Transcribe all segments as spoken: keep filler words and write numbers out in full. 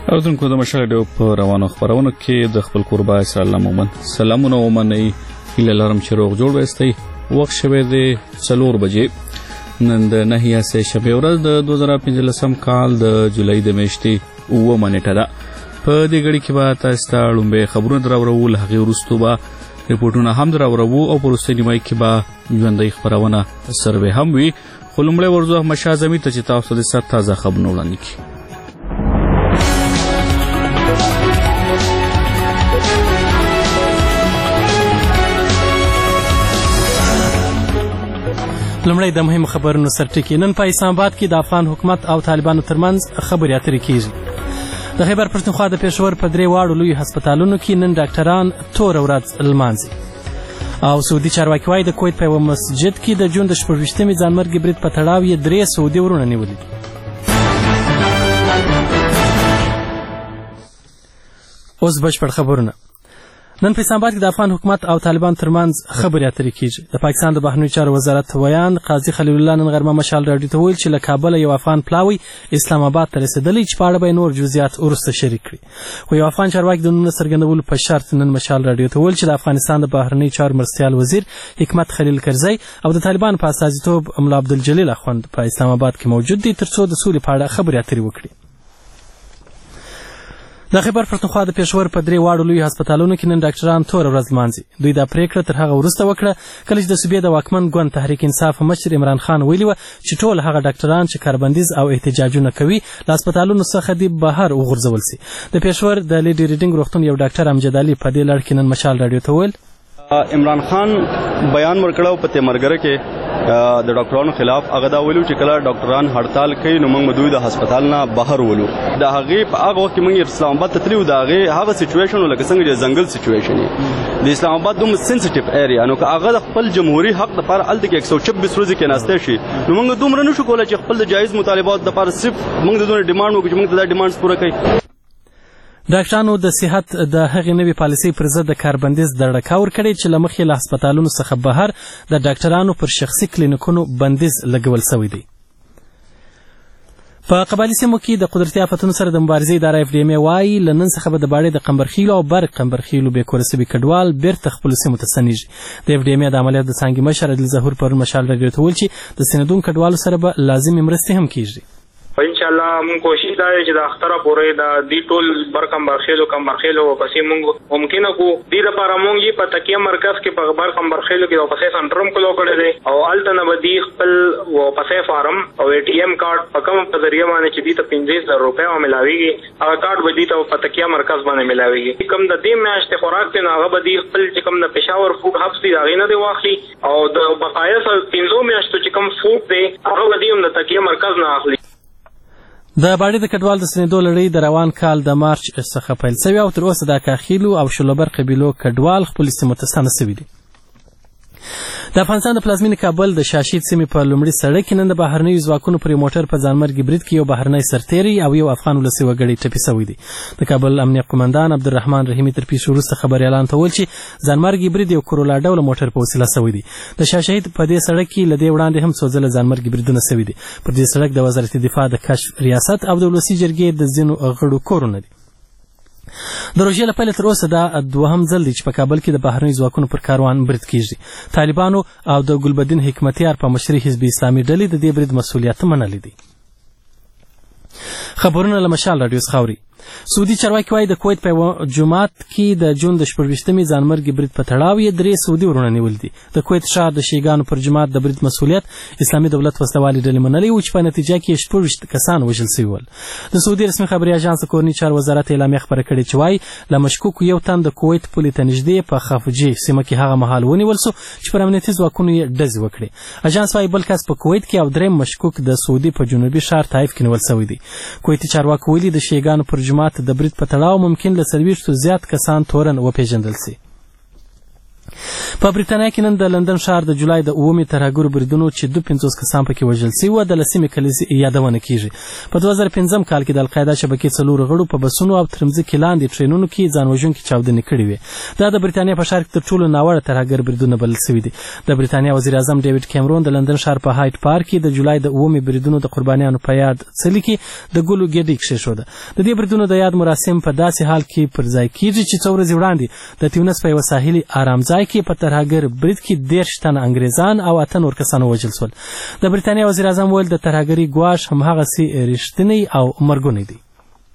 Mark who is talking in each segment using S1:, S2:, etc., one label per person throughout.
S1: اردوونکو د مشال ډیو په روانو خبرونو کې د خپل قربا اسلام مومن سلامونه ومنئ هیله لرم چې روغ جوړ وستئ. وخت شوی دی څلور بجې. نن د نهه سه شنبې ورځ د دوه زره پنځلسم کال د جولای د میاشتې اوومه نیټه ده. په دې غړي کې به تاسو ته لومړی خبرونه دراوړو، له هغې وروسته به ریپورټونه هم دراوړو او په وروستۍ نیمایي کې به ژوندۍ خپرونه سروې هم وي. خو لومړی ورځو احمدشاه اعظمي ته چې تاسو د سر تازه خبرونه وړاندې کړي.
S2: لومړی د مهمو خبرونو سرټکي. نن په اسلام آباد کې د افغان حکومت او طالبانو ترمنځ خبرې اترې کیږي. د خیبر پښتونخوا د پېښور په درې واړو لویو هسپتالونو کې نن ډاکټران توره ورځ لمانځي. او سعودي چارواکي وایي د کویت په یوه مسجد کې د جون د شپږویشتمې ځانمرګي برید په تړاو یې درې سعودي ورونه نیولي دي. اوس بشپړ خبرونه. نن په اسلام آباد کې د افغان حکومت او طالبان ترمنځ خبرې اترې کیږي. د پاکستان د بهرنیو چارو وزارت ویان قاضي خلیل الله نن غرمه مشال راډیو ته ویل چې له کابله یو افغان پلاوی اسلام آباد ته رسېدلی چې په اړه به نور جزئیات وروسته شریک کړي. خو یو افغان چارواکي د نومونه څرګندولو په شرط نن مشال راډیو ته ویل چې د افغانستان د بهرنیو چارو مرستیال وزیر حکمت خلیل کرزی او د طالبانو په استازیتوب ملا عبدالجلیل اخوند په اسلام آباد کې موجود دي تر څو د سولې په اړه خبرې اترې وکړي. د خیبر پښتونخوا د پېښور په درې واړو لویو هسپتالونو کې نن ډاکټران توره ورځ لمانځي. دوی دا پریکړه تر هغه وروسته وکړه کله چې د صوبې د واکمن ګوند تحریک انصاف مشر عمران خان ویلي وه چې ټول هغه ډاکټران چې کاربندیز او احتجاجونه کوي له هسپتالونو څخه دې بهر وغورځول سي. د پېښور د لیډي ریډینګ روغتون یو ډاکټر امجد علي په دې لړ کې نن مشال راډیو ته ویل
S3: عمران خان بیان ورکړو په تیمرګره کې د ډاکټرانو خلاف. هغه دا ویلو چې کله ډاکټران هړتال کوي نو موږ دوی د هسپتال نه بهر ولو. د هغې په هغه وخت کې موږ اسلام آباد ته تللي وو. د هغې هغه سچویشن لکه څنګه چې ځنګل سچویشن یې د اسلام آباد دومره سینسیټیو ایریا نو که هغه د خپل جمهوري حق دپاره هلته کې یک سو چبیس ورځې کېناستی شي نو موږ دومره نشو کولی چې خپل د جایز مطالباتو دپاره صرف موږ د دوی ډیمانډ وکړو چې موږ ته دا ډیمانډز پوره کوي.
S2: ډاکټرانو د صحت د هغې نوې پالیسۍ پر ضد د کاربندیز دړکه ورکړې چې له مخې له هسپتالونو څخه بهر د ډاکټرانو پر شخصي کلینیکونو بندیز لګول سوی دی. په قبایلي سیمو کې د قدرتي آفتونو سره د مبارزې اداره اف ډي ام وایي له نن څخه به د باړې د قمبرخیلو او برق قمبرخیلو بې کوره سوي کډوال بیرته خپلو سیمو ته ستنېږي. د اف ډي ام د عملیات د څانګې مشر عدل ظهور پرون مشال راډیو ته ویل چې د ستنېدونکو کډوالو سره به لازمې مرستې هم کیږي.
S4: انشاءالله مونږ کوشش دا دی چې د اختره پورې د دې ټول بر کمبرخیلو کمبرخیلو پسې مونږ ممکنه کو دې لپاره مونږ یې په تکیه مرکز کې په بر کمبرخیلو کې او پسې سنټرم کلو کړی دی او هلته نه به دې خپل پسې فارم او اے ټي ایم کارډ په کوم په ذریعه باندې چې دې ته پنځه زره روپۍ ملاویږي هغه کارډ به دې ته په تکیه مرکز باندې ملاویږي. کوم د دې میاشتې خوراک دی نو هغه به دې خپل چې کوم د پېښور فوډ هبس دی هغې نه دی واخلي او د بقایا پنځو میاشتو چې کوم فوډ دی هغه به دې هم د تکیه مرکز نه اخلي.
S2: د باړې د کډوال د ستنېدو لړۍ د روان کال د مارچ څخه پیل سوي او تر اوسه د اکاخیلو او شلوبر قبیلو کډوال خپلو سیمو ته ستانه سوي دي. د افغانستان د پلازمېنې کابل د شاشید سیمې په لومړي سړک کې نن د بهرنیو ځواکونو پر یو موټر په ځانمرګي برید کې یو بهرنی سرتیری او یو افغان ولسي وګړی ټپي سوی دی. د کابل امنیه قمندان عبدالرحمن رحیمي تر پیښې وروسته خبریالانو ته وویل چې ځانمرګي برید یو کرولا ډوله موټر په وسیله سوی دی. د شاشید په دې سړک کې له دې وړاندې هم څو ځله ځانمرګي بریدونه سوي دي. پر دې سړک د وزارت دفاع د کشف ریاست او د ولسي جرګې د ځینو غړو کورونه دي. د روژې له پیله تر اوسه دا دوهم ځل دی چې په کابل کې د بهرنیو ځواکونو پر کاروان برید کیږي. طالبانو او د ګلبدین حکمتیار په مشرۍ حزب اسلامي ډلې د دې برید مسؤلیت منلی دی. خبرونه له مشال راډیو څخه اوري. سعودي چارواکي وایي د کویت په یوه جومات کې د جون د شپږویشتمې ځانمرګي برید په تړاو یې درې سعودي ورونه نیولي دي. د کویت ښار د شیګانو پر جومات د برید مسؤلیت اسلامي دولت وسلوالې ډلې منلی و چې په نتیجه کې یې شپږویشت کسان وژل سوي ول. د سعودي رسمي خبري اژانس د کورني چارو وزارت اعلامیه خپره کړې چې وایي له مشکوکو یو تن د کویت پولې ته نږدې په خفجي سیمه کې هغه مهال ونیول سو چې پر امنیتي ځواکونو یې ډزې وکړې. اژانس وایي بل کس په کویت کې او درېیم مشکوک د سعودي په جنوبي ښار طایف کې نیول سوی دی. کویتي چارواکو ویلي د شیګانو پر جومات د برید په تړاو ممکن له څلوېښتو زیات کسان تورن وپېژندل سي. په بریتانیا کې نن د لندن ښار د جولای د اوومې ترهګرو بریدونو چې دوه پنځوس کسان پکې وژل شوي وو د لسمې کلیزې یادونه کیږي. په دوه زره پنځم کال کې د القاعده شبکې څلورو غړو په بسونو او تر مځکې لاندې ټرینونو کې ځان وژونکي چاودنې کړې وې. دا د بریتانیا په ښار کې تر ټولو ناوړه ترهګر بریدونه بلل شوي دي. د بریتانیا وزیر اعظم ډیوډ کیمرون د لندن ښار په هایټ پارک کې د جولای د اوومې بریدونو د قربانیانو په یاد څلي کې د ګلو ګېډۍ کښېښوده. د دې بریدونو د یاد مراسم په داسې حال کې پر ځای کیږي چې څو ورځې وړاندې د تیونس په یوه ساحلي آرام ځای کې په ترهګر برید کې دېرش تنه انګریزان او اته نور کسان ووژل شول. د بریتانیا وزیر اعظم ویل د ترهګرۍ ګواښ هماغسې رښتینی او مرګونی دی.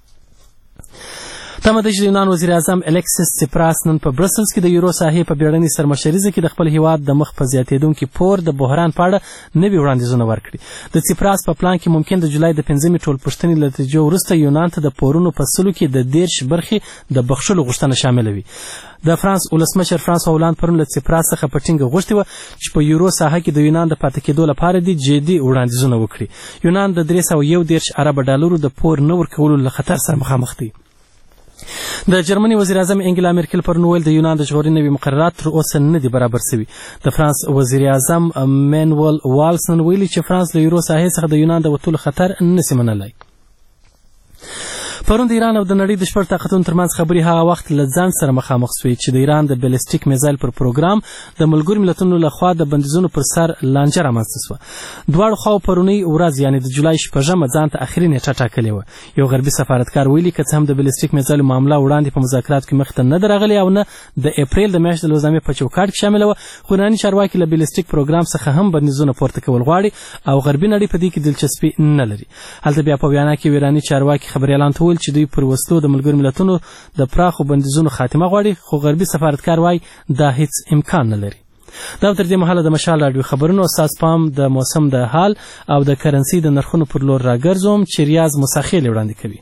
S2: تمه ده چې د یونان وزیر اعظم الیکسیس سیپراس نن په برسلز کې د یورو ساحې په بیړنۍ سرمشریزه کې د خپل هیواد د مخ په زیاتېدونکي پور د بحران په اړه نوي وړاندیزونه ورکړي. د سیپراس په پلان کې ممکن د جولای د پنځمې ټولپوښتنې له نتیجو وروسته یونان ته د پورونو په سلو کې د دېرش برخې د بخښلو غوښتنه شامله وي. د فرانس ولسمشر فرانسوا هولند پرون له سیپراس څخه په ټینګه غوښتې وه چې په یورو ساحه کې د یونان د پاتې کېدو لپاره دې جدي وړاندیزونه وکړي. یونان د درې سوه یو دېرش اربه ډالرو د پور نه ورکولو له خطر سره مخامخ دی. د جرمني وزیر اعظم انګلا مرکل پرون ویل د یونان د ژغورنې نوي مقررات تر اوسه نه دي برابر شوي. د فرانس وزیر اعظم مینوال والس نن ویلي چې فرانس له یورو ساحې څخه د یونان د وتلو خطر نسي منلی. پرون د ایران او د نړۍ د شپږ طاقتونو ترمنځ خبرې هغه وخت له ځان سره مخامخ سوې چې د ایران د بیلسټیک میزایل پر پروګرام د ملګرو ملتونو لخوا د بندیزونو پر سر لانجه رامنځته شوه. دواړو خواو پرونۍ ورځ یعنې د جولای شپږمه ځان ته اخري نیټه ټاکلې وه. یو غربي سفارتکار ویلي که څه هم د بیلسټیک میزایلو معامله وړاندې په مذاکراتو کې مخې ته نه ده راغلې او نه د اپریل د میاشتې د لوزنامې په چوکاټ کې شامله وه، خو ایراني چارواکي له بیلسټیک پروګرام څخه هم بندیزونه پورته کول غواړي او غربي نړۍ په دې کې دلچسپي نه لري. هلته بیا په ویانا کې ایراني چارواکي خبریالانو ته وویل چې دوی پر وسلو د ملګرو ملتونو د پراخو بندیزونو خاتمه غواړي، خو غربي سفارتکار وایي دا هیڅ امکان نه لري. دا تر دې مهاله د مشال راډیو خبرونو استاد پام د موسم د حال او د کرنسي د نرخونو پر لور راګرځوم چې ریاض مساخیل وړاندې کوي.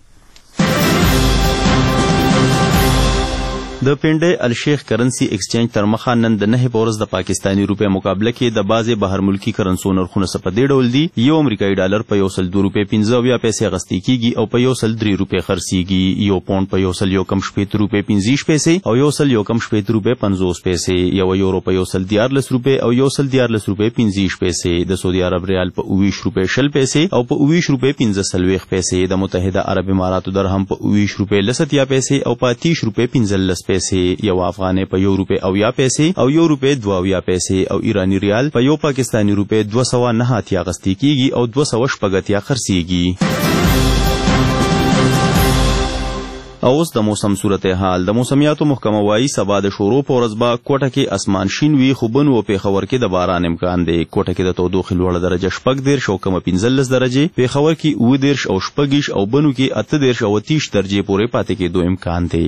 S5: د پنډۍ الشیخ کرنسي ایکسچینج تر مخه نن د نهه په ورځ د پاکستاني روپۍ مقابله کې د بعضې بهر ملکي کرنسو نرخونه څه په دې ډول دي: یو امریکایي ډالر په یو سل دوه روپۍ پنځه اویا پیسې اخیستل کېږي او په یو سل درې روپۍ خرڅېږي. یو پونډ په یو سل یو کم شپېته روپۍ پنځه ویشت پیسې او یو سل یو کم شپېته روپۍ پنځوس پیسې. یو یورو په یو سل دیارلس روپۍ او یو سل دیارلس روپۍ پنځه ویشت پیسې. د سعودي عرب ریال په اوه ویشت روپۍ شل پیسې او په اوه ویشت روپۍ پنځه څلوېښت پیسې. د متحده عرب اماراتو درهم په اوه ویشت روپۍ لس اتیا پیسې او په اتیش روپۍ پنځلس پیسې. یو افغانۍ په یو روپۍ اویا پیسې او یو روپۍ دوه اویا پیسې او ایرانی ریال په یو پاکستانی روپۍ دوه سوه نهه اتیا اخیستل کېږي او دوه سوه شپږ اتیا خرڅېږي. او اوس د موسم صورتحال. د موسمیاتو محکمه وایي سبا د شورو په ورځ به کوټه کې اسمان شین وي، خو بن و پېښور کې د باران امکان دی. کوټه کې د تودوخې لوړه درجه شپږ دېرش او کمه پنځلس درجې، پېښور کې اوه دېرش او شپږ او بنو کې اته دېرش او اتیش درجې پورې پاتې کېدو امکان دی.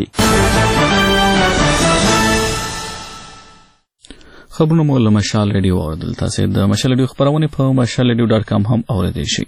S1: خبرونه مو له مشال ریډیو اوریدل. تاسو د مشال ریډیو خبرونه په مشال ریډیو ډاټ کام هم اوریدئ شئ.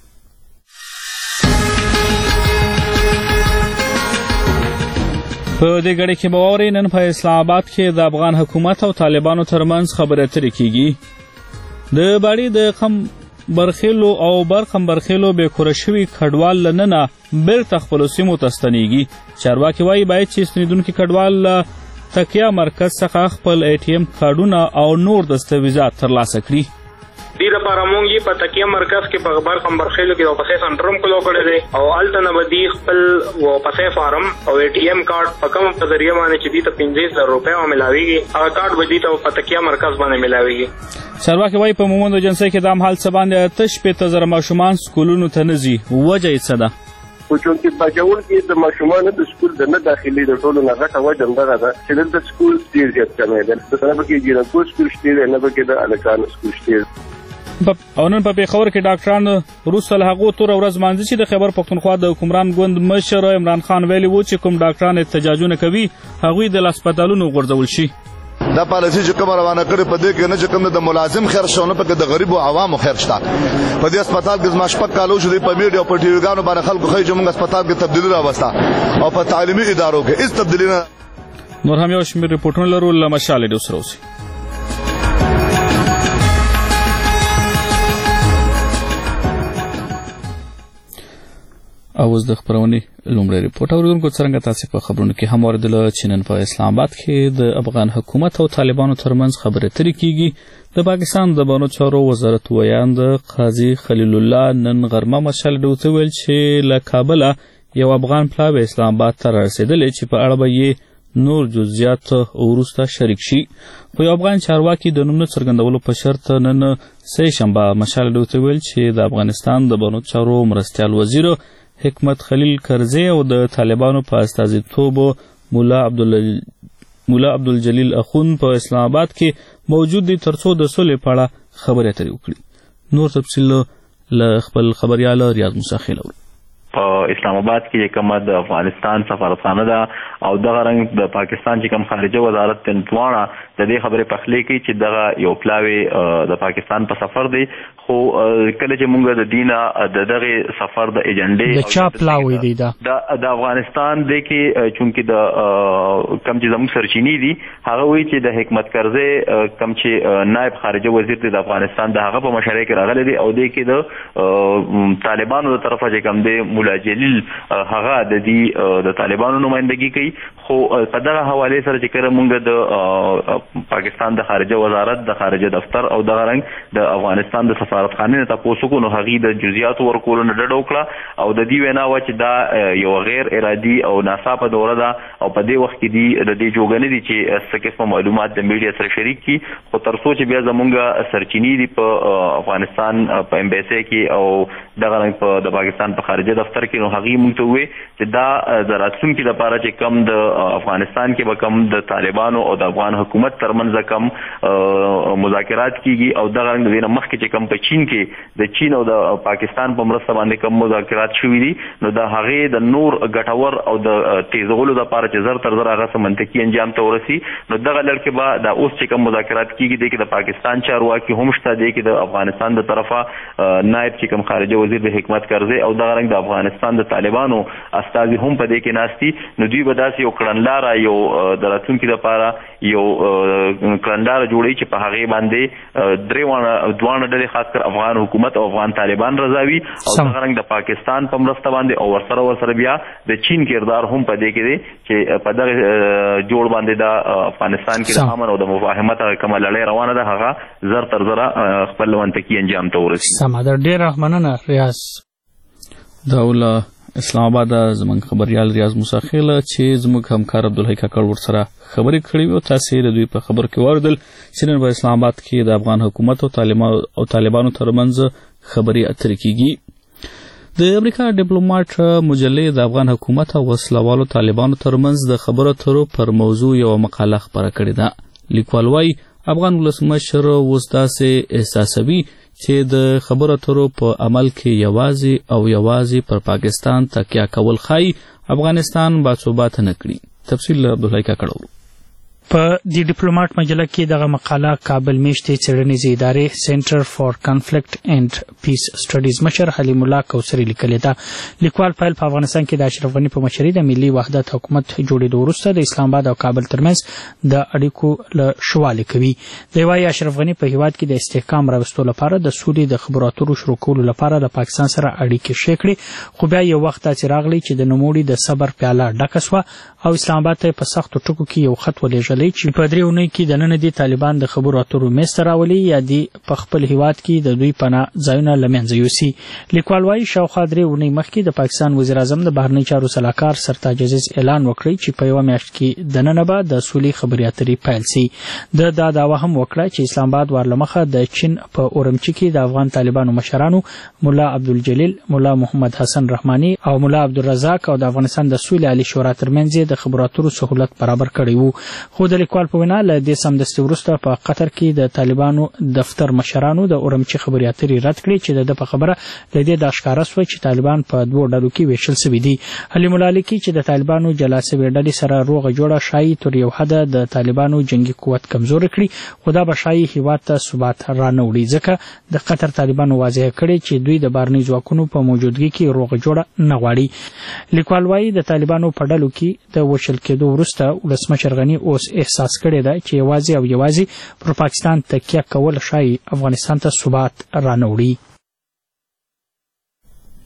S1: په دې غړي کې به واورئ نن په اسلام آباد کې د افغان حکومت او طالبانو ترمنځ خبرې اترې کیږي. د باړې د قم برخیلو او برقم برخیلو به کور شوی کډوال لننه بیرته خپل سیمو ته ستنیږي. چارواکي وایي باید چې ستنیدونکي کډوال تکیه مرکز څخه خپل ای ټي ایم کارډونه او نور دستاویزات ترلاسه کړي.
S4: دې لپاره موږ یې په تکیه مرکز کې په برقم برخیلو کې واپسې سنټرم کلو کړی دی او هلته نه به دوی خپل واپسې فارم او ای ټي ایم کارډ په کوم په ذریعه باندې چې دوی ته پنځه زره روپۍ ملاویږي هغه کارډ به دوی ته په تکیه مرکز باندې ملاویږي.
S1: چارواکي وایي په مومند ایجنسۍ کې دا مهال څه باندې اته شپېته زره ماشومان سکولونو ته نه ځي. وجه یې څه ده؟
S6: خو چونکې بچول کې د ماشومانو د سکول د نه داخلي د ټولو نه غټه وجه همدغه ده چې دلته سکول ډېر زیات کمی دی. نه پکې جینکو سکول شته دی، نه پکې د هلکانو سکول شته دی.
S1: او نن په پېښور کې ډاکټران وروسته له هغو توره ورځ مانځي چې د خیبر پښتونخوا د حکمران ګوند مشر عمران خان ویلي و چې کوم ډاکټران احتجاجونه کوي هغوی د هسپتالونو غورځول شي.
S7: دا پالیسي چې کوم روانه کړې په دې کې نه چې کوم د ملازم خیر شو نه پکې د غریب او عوامو خیر شته. په دې هسپتال کې زما شپږ کالو شو دی په میډیا او په ټي وي ګانو باندې خلکو ښایي چې موږ هسپتال کې تبدیلي راوسته او په تعلیمي ادارو کې هېڅ تبدیلي نه.
S1: نور هم یو شمېر ریپورټونه لرو له مشال ریډیو سره اوسئ. او اوس د خپرونې لومړی ریپورت اوریدونکو څرنګه تاسو په خبرونو کې هم اوریدل چې نن په اسلام آباد کې د افغان حکومت او طالبانو ترمنځ خبرې اترې کیږي. د پاکستان د بانو چارو وزارت ویاند قاضي خلیل الله نن غرمه مشال ډوته ویل چې له کابل یو افغان پلاوی اسلام آباد ته رسیدلی چې په اړه به یې نور جزئیات وروسته شریک شي. خو یو افغان چارواکي د نوم نه څرګندولو په شرط نن سه شنبه مشال ډوته ویل چې د افغانستان د بانو چارو مرستیال وزیر حکمت خلیل کرزی او د طالبانو په استازیتوب مولا عبدال مولا عبدالجلیل اخون په اسلام آباد کې موجود دي ترڅو د صلح په اړه خبرې اترې وکړي. نور تفصیل له خپل خبريال ریاض موسی خیل اورو.
S8: په اسلام آباد کې کومه د افغانستان سفارتخانه ده او دغه رنګ د پاکستان چې کوم خارجه وزارت تنتوانا د دې خبرې پخلی کوي چې دغه یو پلاوی د پاکستان په سفر دی. خو کله چې موږ د دینه د دغه سفر د ایجنډې
S9: د چا پلاوی دی دا
S8: د افغانستان د کې چونکی د کم چې زموږ سرچینی دي هغه وایي چې د حکمت کرزی کم چې نائب خارجه وزیر دی د افغانستان د هغه په مشرۍ کې راغلی دی او د کې د طالبانو د طرفه چې کم دی مولا جلیل هغه د دې د طالبانو نمائندګي کوي. خو په دغه حواله سره چې کله موږ د پاکستان د خارجه وزارت د خارجه دفتر او دغه رنګ د افغانستان د سفارتخانې ته تاسو کو نو هغه د جزئیات ورکول نه ډډ وکړه او د دې وینا و چې دا یو غیر ارادي او ناصافه دوره ده او په دې وخت کې دی د دې جوګنې دي چې څه قسم معلومات د میډیا سره شریک کی. خو تر څو چې بیا زمونږ سرچینی دي په افغانستان په امبیسي کې او دغه رنګ په د پاکستان په خارجه دفتر کې نو هغه موږ ته وی چې دا د راتلونکي لپاره چې کم د افغانستان کې به کم د طالبانو او د افغان حکومت ترمنځ کم مذاکرات کیږي او دغه رنګ د مخکې چې کم په چین کې د چین او د پاکستان په مرسته باندې کم مذاکرات شوي دي نو د هغه د نور ګټور او د تیزولو لپاره چې زر تر زر هغه منطقي انجام ته ورسي نو دغه لړ کې به د اوس چې کم مذاکرات کیږي د کې د پاکستان چارواکي هم شته دي کې د افغانستان د طرفه نائب چې کم خارجه وزیر د حکمت کرزی او دغه رنګ د افغانستان د طالبانو استازي هم په دې کې ناشتي نو دوی به داسې یو کړنلاره یو د راتلونکي لپاره یو کړنلاره جوړي چې په هغه باندې درې وانه دوه ډلې خاص کر افغان حکومت او افغان طالبان رضاوي او څنګه رنګ د پاکستان په مرسته باندې او ورسره ورسره بیا د چین کردار هم په دې کې دی چې په دغه جوړ باندې د افغانستان کې د امن او د مفاهمت کومه لړۍ روانه ده هغه زر تر زره خپل منطقي انجام ته ورسي.
S9: سمادر ډېر مننه ریاض.
S1: داوله اسلام آباد زمونږ خبريال ریاض موسی خیل چې زموږ همکار عبدالحی کاکړ ورسره خبرې کړې وي او تاسو د دوی په خبر کې واردل چې نن په اسلام آباد کې د افغان حکومت او طالبانو او طالبانو ترمنځ خبرې اترې کیږي. د امریکا ډیپلوماټ مجلې د افغان حکومت او وسلوالو طالبانو ترمنځ د خبرو اترو پر موضوع یو مقاله خپره کړې ده. لیکوال وايي افغان ولسمشر اوس داسې احساسوي چې د خبرو اترو په عمل کې یوازې او یوازې پر پاکستان تکیه کول ښایي افغانستان باثباته نه کړي. تفصیل عبدالحی کاکړ.
S9: په د ډیپلوماټ مجله کې دغه مقاله کابل میشتې څېړنیزې ادارې سنټر فار کنفلیکټ اینڈ پیس سټډیز مشر حلیم الله کوثري لیکلې ده. لیکوال فایل په افغانستان کې د اشرف غني په مشرۍ د ملي وحدت حکومت جوړېدو وروسته د اسلام آباد او کابل ترمنځ د اړیکو له شواله کوي. دی وايي اشرف غني په هیواد کې د استحکام راوستلو لپاره د سولې د خبرو اترو شروع کولو لپاره د پاکستان سره اړیکې ښې کړې خو بیا یو وخت داسې راغلی چې د نوموړي د صبر پیاله ډکه سوه او اسلام آباد ته په سختو ټکو کې یو خط ولېږلی چې په درې اونۍ کې د نن دي طالبان د خبرو اترو منځته راولي یا دي په خپل هیواد کې د دوی پناه ځایونه له منځه یوسي. لیکوال وايي شاوخوا درې اونۍ مخکې د پاکستان وزیر اعظم د بهرنی چارو سلاکار سرتاج عزیز اعلان وکړی چې په یوه میاشت کې د ننه به د سولې خبرې اترې پیل سي. د دا دعوه هم وکړه چې اسلام آباد ورلمخه د چین په اورمچي کې د افغان طالبانو مشرانو مولا عبدالجلیل، مولا محمد حسن رحماني او مولا عبدالرزاق او د افغانستان د سولې عالي شورا ترمنځ د خبرو اترو سهولت برابر کړی وو. خو د لیکوال په وینا له دې سمدستي وروسته په قطر کې د طالبانو دفتر مشرانو د اورمچي خبرې اترې رد کړې چې د په خبره له دې د ښکاره سوه چې طالبان په دوو ډلو کې ویشل سوي دي. حلیم الله لیکي چې د طالبانو جلا سوې ډلې سره روغه جوړه ښایي تر یو حده د طالبانو جنګي قوت کمزوری کړي خو دا به ښایي هیواد ته ثبات رانه وړي ځکه د قطر طالبانو واضح کړي چې دوی د بهرني ځواکونو په موجودګۍ کې روغه جوړه نه غواړي. لیکوال وايي د طالبانو په ډلو کې د وشل کېدو وروسته ولسمشر غني اوس احساس کړی دی چې یوازې او یوازې پر پاکستان تکیه کول ښایي افغانستان ته ثبات رانه وړي.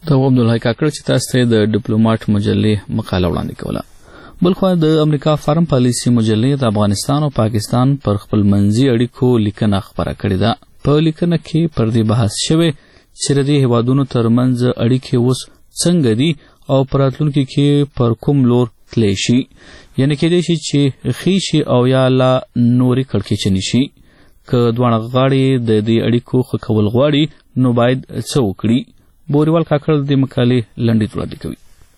S1: دا عبدالحی کاکړ چې تاسو ته د ډیپلوماټ مجلې مقاله وړاندې کوله. بلخوا د امریکا فارم پالیسي مجلې د افغانستان او پاکستان پر خپل منځي اړیکو لیکنه خپره کړې ده. په لیکنه کې پر دې بحث شوی چې د دې هیوادونو ترمنځ اړیکې اوس څنګه دي او په راتلونکي کې پر کوم لور تللی شي، یعنې کېدای شي چې ښې شي او یا لا نورې کړکېچنې شي. که دواړه غاړې د دې اړیکو ښه کول غواړي نو باید څه وکړي. بوریوال کاکړ د مقالې لنډیز وړاندې کوي.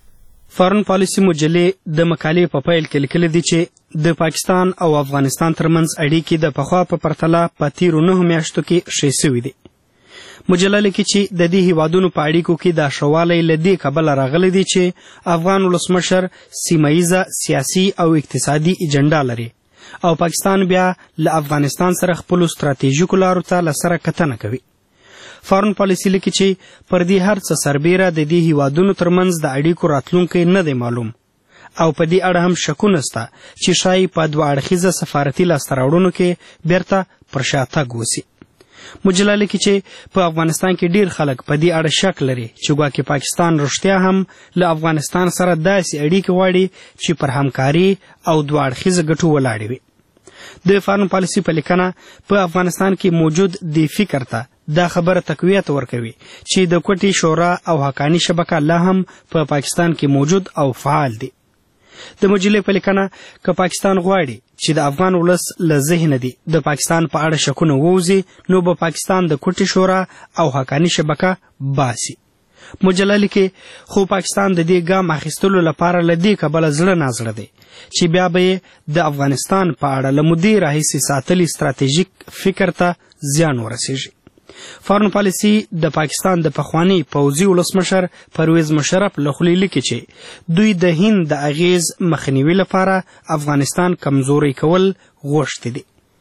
S10: فارن پالیسي مجلې د مقالې په پیل کې لیکلي دي چې د پاکستان او افغانستان ترمنځ اړیکې د پخوا په پرتله په تیرو نهو میاشتو کې ښې سوي دي. مجله لیکي چې د دې هیوادونو په اړیکو کې دا ښه والی له دې کبله راغلی دی چې افغان ولسمشر سیمه ییزه سیاسي او اقتصادي ایجنډا لري او پاکستان بیا له افغانستان سره خپلو ستراتیژیکو لارو ته له سره کتنه کوي. فارن پالیسي لیکي چې پر دې هر څه سربیره د دې هیوادونو ترمنځ د اړیکو راتلونکی نه دی معلوم او په دې اړه هم شکونه شته چې ښایي په دوه اړخیزه سفارتي لاسته راوړنو کې بیرته پر شا تګ وسي. مجله لیکي چې په افغانستان کې ډیر خلک په دې اړه شک لري چې ګواکې پاکستان رښتیا هم له افغانستان سره داسې اړیکې غواړي چې پر همکاري او دوه اړخیزه ګټو ولاړې وي. د فارن پالیسي په لیکنه په افغانستان کې موجود دی فکر ته دا خبره تقویت ورکوي چې د کوټي شورا او حقانی شبکه لا هم په پا پاکستان کې موجود او فعال دي. د مجلې په لیکنه که پاکستان غواړي چې د افغان ولس له ذهنه دي د پاکستان په اړه شکونه ووځي نو به پاکستان د کوټي شورا او حقانی شبکه باسي. مجله لیکي خو پاکستان د دې ګام اخیستلو لپاره له دې کبله زړه نازړه دی چې بیا به یې د افغانستان په اړه له مودې راهیسې ساتلي ستراتیژیک فکر ته زیان ورسیږي. فارن پالیسي د پاکستان د پخوانی پوځي ولسمشر پرویز مشرف له خولې لیکي چې دوی د هند د اغیز مخنیوي لپاره افغانستان کمزوری کول غوښتي دي.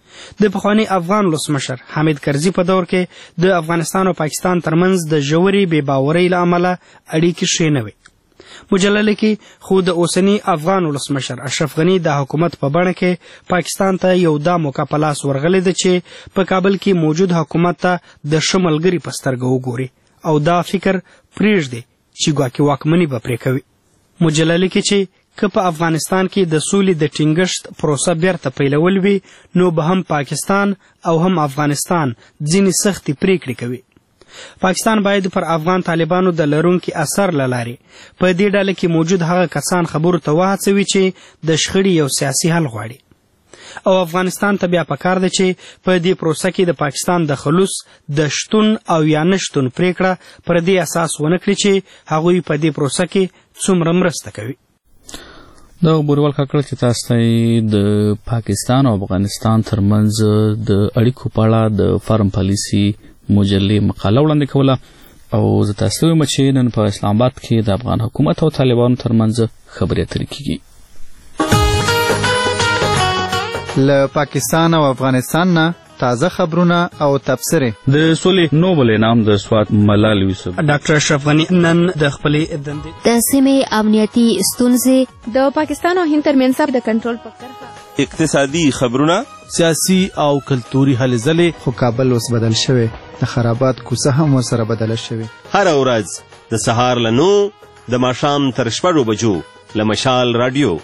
S10: د پخوانی افغان ولسمشر حامد کرزي په دور کې د افغانستان او پاکستان ترمنځ د ژورې بې باورۍ له امله اړیکې ښې نه وې. مجله لیکي خو د اوسني افغان ولسمشر اشرف غني د حکومت په بڼه کې پاکستان ته یو دا موقع په لاس ورغلی ده چې په کابل کې موجود حکومت ته د ښه ملګري په سترګه وګوري او دا فکر پرېږدي چې ګواکې واکمني به پرې کوي. مجله لیکي چې که په افغانستان کې د سولې د ټینګښت پروسه بیرته پیلول وي نو به هم پاکستان او هم افغانستان ځینې سختې پریکړې کوي. پاکستان باید پر افغان طالبانو د لرونکي اثر له لارې په دې ډله کې موجود هغه کسان خبرو ته وهڅوي چې د شخړې یو سیاسي حل غواړي او افغانستان ته بیا پکار ده چې په دې پروسه کې د پاکستان د خلوص د شتون او یا نه شتون پریکړه پر دې اساس ونه کړي چې هغوی په دې پروسه کې څومره مرسته کوي.
S1: دا بوریوال کاکړ چې تاسو ته د پاکستان او افغانستان ترمنځ د اړیکو په اړه د فارم پالیسي مجلې مقاله وړاندې کوله او زه تاسو ته وایم چې نن په اسلام آباد کې د افغان حکومت او طالبانو ترمنځ خبرې اترې کیږي.
S11: له پاکستان او افغانستان نه تازه خبرونه او تبصرې.
S1: د سولې نوبل انعام د سوات ملال یوسف
S10: ډاکټر اشرف غني نن د خپلې دندې
S12: د سیمې امنیتي ستونزې د پاکستان او هند ترمنځ د کنټرول په کرښه
S13: اقتصادي خبرونه
S11: سیاسي او کلتوري هلې ځلې. خو کابل اوس بدل شوی د خرابات کوڅه هم ورسره بدله شوې.
S13: هره ورځ د سهار له نو د ماښام تر شپږو بجو له مشال راډیو.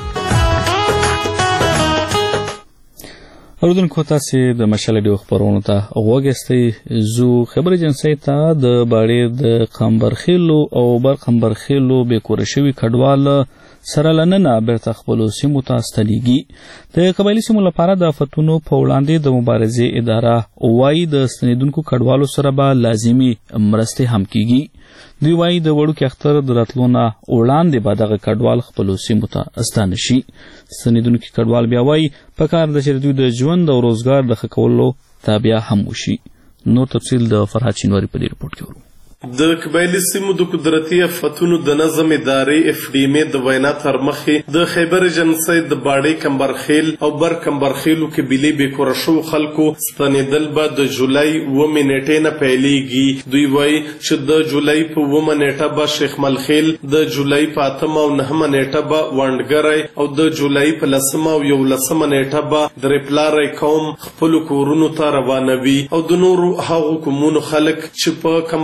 S1: اوریدونکو تاسو د مشال ډیو خبرونو ته غوږ ایستئ. زو خبر جنسي ته د باړې د قمبرخیلو او بر قمبرخیلو بې کوره شوي کډوال سره لننه بیرته خپلو سیمو ته ستنېږي. د قبایلي سیمو لپاره د آفتونو په وړاندې د مبارزې اداره وایي د ستنېدونکو کډوالو سره به لازمي مرستې هم کیږي. دوی وایي د وړوکي اختر د راتلو نه وړاندې به دغه کډوال خپلو سیمو ته ستانه شي. ستنېدونکي کډوال بیا وایي پکار ده چې دوی د ژوند او روزګار د ښه کولو تابع هم وشي. نور تفصیل د فرهاد شینواري په دې رپورټ کې ورو.
S14: د قبایلي سیمو د قدرتي آفتونو د نظم ادارې اف ډي ام د وینا تر مخې د خیبر جنسي د باړې کمبرخیل او بر کمبرخیلو قبیلې بې کوره شوو خلکو ستنېدل به د جولای اوومې نیټې نه پیلېږي. دوی وایي چې د جولای په اوومه نیټه به شیخ ملخیل، د جولای په اتمه او نهمه نیټه به ونډګری او د جولای په لسمه او یولسمه نیټه به د ریپلاری قوم خپلو کورونو ته روانوي او د نورو هغو قومونو خلک چې په کمبرخیل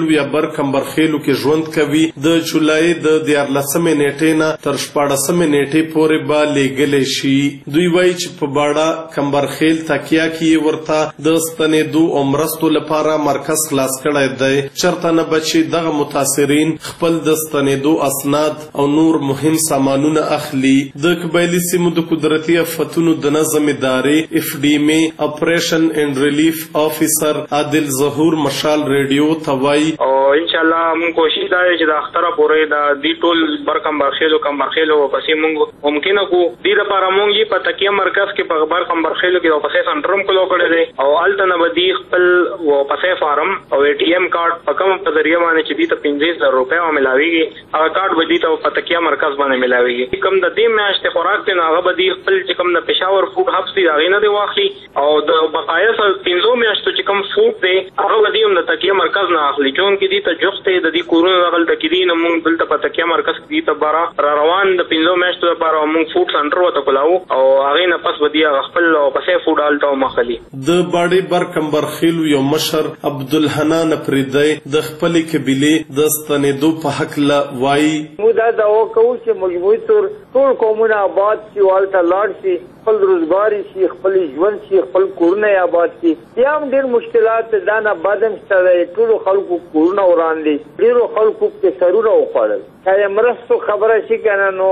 S14: کمبرخیلو یا بر کمبرخیلو کې ژوند کوي د جولای د دیارلسمې نیټې نه تر شپاړسمې نیټې پورې به لیږلی شي. دوی وایي چې په باړه کمبرخیل تکیه کې ورته د ستنېدو او مرستو لپاره مرکز خلاص کړی دی. چرته نه به چې دغه متاثرین خپل د ستنېدو اسناد او نور مهم سامانونه اخلي. د قبایلي سیمو د قدرتي آفتونو د نظم ادارې اف ډي ام اپریشن اینڈ ریلیف آفیسر عادل ظهور مشال ریډیو ته وایي
S4: او ان شاء الله موږ کوشش دا چې د اختره پورې د دې ټول بر کمبرخیلو کمبرخیلو پسې موږ ممکنه کو دې لپاره موږ یې په تکیه مرکز کې په بر کمبرخیلو کې پسې سنټرم کولو کړی دی او الته نه بدی خپل و پسې فارم او ای ټي ایم کارت په کوم په ذریعہ باندې چې دې ته پنځه زره روپۍ ملاويږي هغه کارت بدی ته په تکیه مرکز باندې ملاويږي. کوم د دې میاشتې خوراک ته هغه بدی خپل چې کوم د پېښور فوډ هبس دی هغه نه دی واخلي او د بقایا سره پنځو میاشتو چې کوم فوډ دی هغه بدی هم د تکیه مرکز نه اخلي. چون کې دې ته جوخته د دې کورونو غل د کې دي نه موږ دلته په تکیه مرکز کې ته بارا را روان د پنځو میاشتو لپاره موږ فوډ سنټر وته کولاو او هغه نه پس بدی خپل پسې فوډ الټو مخلي.
S14: د باړې بر کمبرخیلو یو مشر عبدالحنان پریدی د خپل قبيله د ستنېدو په حق لا وایي
S15: موږ دا دا وکړو چې مجبوري تور ټول قومونه آباد شي والته لاړ شي خپل روزګار شي خپل ژوند شي خپل کورونه آباد شي. بیا هم ډېر مشکلات دا نه بعدم شته ټول خلکو کورونه وران دي ډېرو خلکو کې سرونه وخوړل چې مرستو خبره شي کنه نو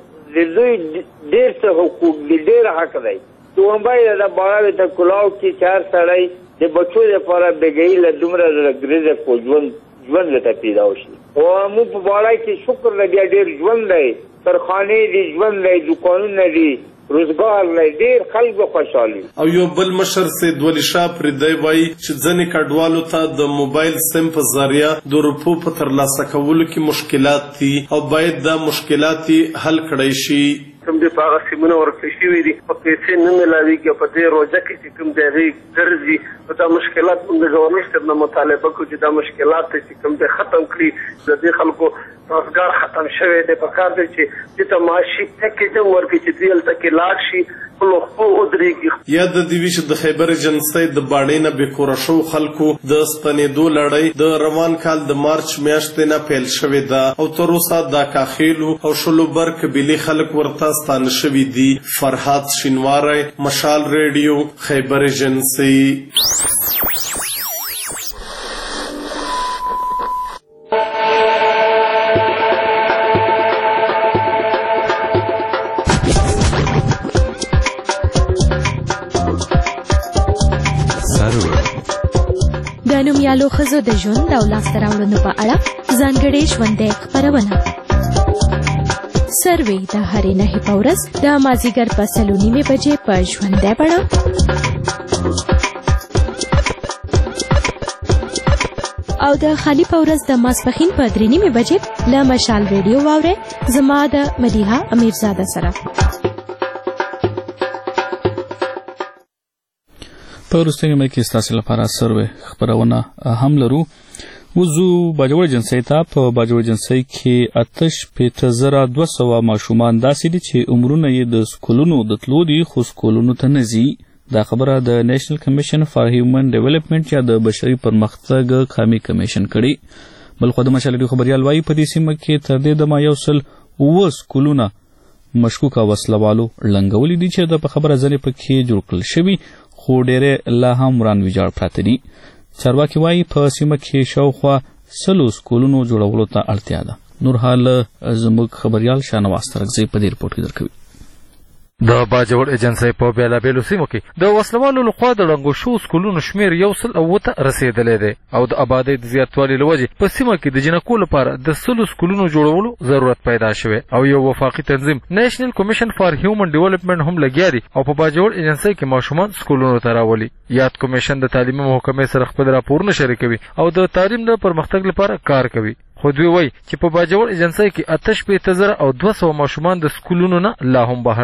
S15: د دوی ډېر څه حقوق دي ډېر حق دی. دومبای دا باندې ته کلاو کې چار سړی د بچو لپاره بګی له دومره لګریزه کو ژوند ژوند لته پیدا وشي او موږ په باندې کې شکر لګیا ډېر ژوند دی ترخانه دي ژوند دی دکانونه دي روزګار لري ډېر خلک خوشحالي.
S14: او یو بل مشر سید ولی شاه پریدی وایي چې ځینې کډوالو ته د موبایل سیم په ذریعه د روپو په ترلاسه کولو کې مشکلات دي او باید دا مشکلات حل کړی شي.
S6: کوم دې په هغه سیمونه ورکړل شوي دي په پیسې نه میلاویږي په دې روزه کې چې کوم دی هغې ګرځي په دا مشکلات موږ د ګورنر صاحب نه مطالبه کوو چې دا مشکلات چې کوم دی ختم کړي د دې خلکو روزګار ختم شوی دی په کار دی چې دې ته معاشي پیکیج ورکړي چې دوی هلته کې لاړ شي خپلو خپو ودرېږي.
S14: یاد د دې وي چې د خیبر ایجنسۍ د باڼې نه بېکوره شوو خلکو د ستنېدو لړۍ د روان کال د مارچ میاشتې نه پیل شوې ده او تر اوسه دا کاخیلو او شلوبر قبیلې خلک ورته ستانه شوي دي. فرهاد شینواری مشال ریډیو خیبر ایجنسۍ.
S12: د نومیالو ښځو د ژوند او لاسته راوړنو په اړه ځانګړې ژوندۍ خپرونه سروې د هرې نهې په ورځ د مازدیګر په څلور نیمې بجې په ژوندۍ بڼه او د خالي په ورځ د ماسپښین په درې نیمې بجې له مشال ریډیو واورئ زما د مدیحه امیرزاده سره.
S1: په وروستۍ نیمه کې ستاسو لپاره سروې خپرونه هم لرو. وزو باجوړ ایجنسۍ ته په باجوړ ایجنسۍ کې اته شپېته زره دوه سوه ماشومان داسې دي چې عمرونه یې د سکولونو د تلو دي خو سکولونو ته نه ځي. دا خبره د نیشنل کمیشن فار هیومن ډیولپمنټ یا د بشري پرمختګ قومي کمیشن کړي. بلخو د مشال ریډیو خبریال وایي په دې سیمه کې تر دې دمه یو سل اووه سکولونه مشکوکه وسلوالو ړنګولي دي چې د په خبره ځینې پکې جوړ کړل شوي خو ډېرې لا هم وران ویجاړ پراته دي. چارواکي وایي په سیمه کې شاوخوا سلو سکولونو جوړولو ته اړتیا ده. نور حال زموږ خبریال شاهنواز ترکزی په دې رپورټ کې درکوي.
S16: د باجوړ ایجنسۍ په بېلابېلو سیمو کې د وسلوالو لخوا د ړنګو شوو سکولونو شمېر یو سل اووه ته رسېدلی دی او د آبادۍ د زیاتوالي له وجې په سیمه کې د جنکو لپاره د سلو سکولونو جوړولو ضرورت پیدا شوی او یو وفاقي تنظیم نیشنل کمیشن فار هیومن ډیولپمنټ هم لګیا دي او په باجوړ ایجنسۍ کې ماشومان سکولونو ته راولي. یاد کمیشن د تعلیمي محکمې سره خپل راپورونه شریکوي او د تعلیم د پرمختګ لپاره کار کوي. خو دوی وایي چې په باجوړ ایجنسۍ کې اته شپېته زره او دوه سوه ماشومان د سکولونو نه لا هم بهر دي.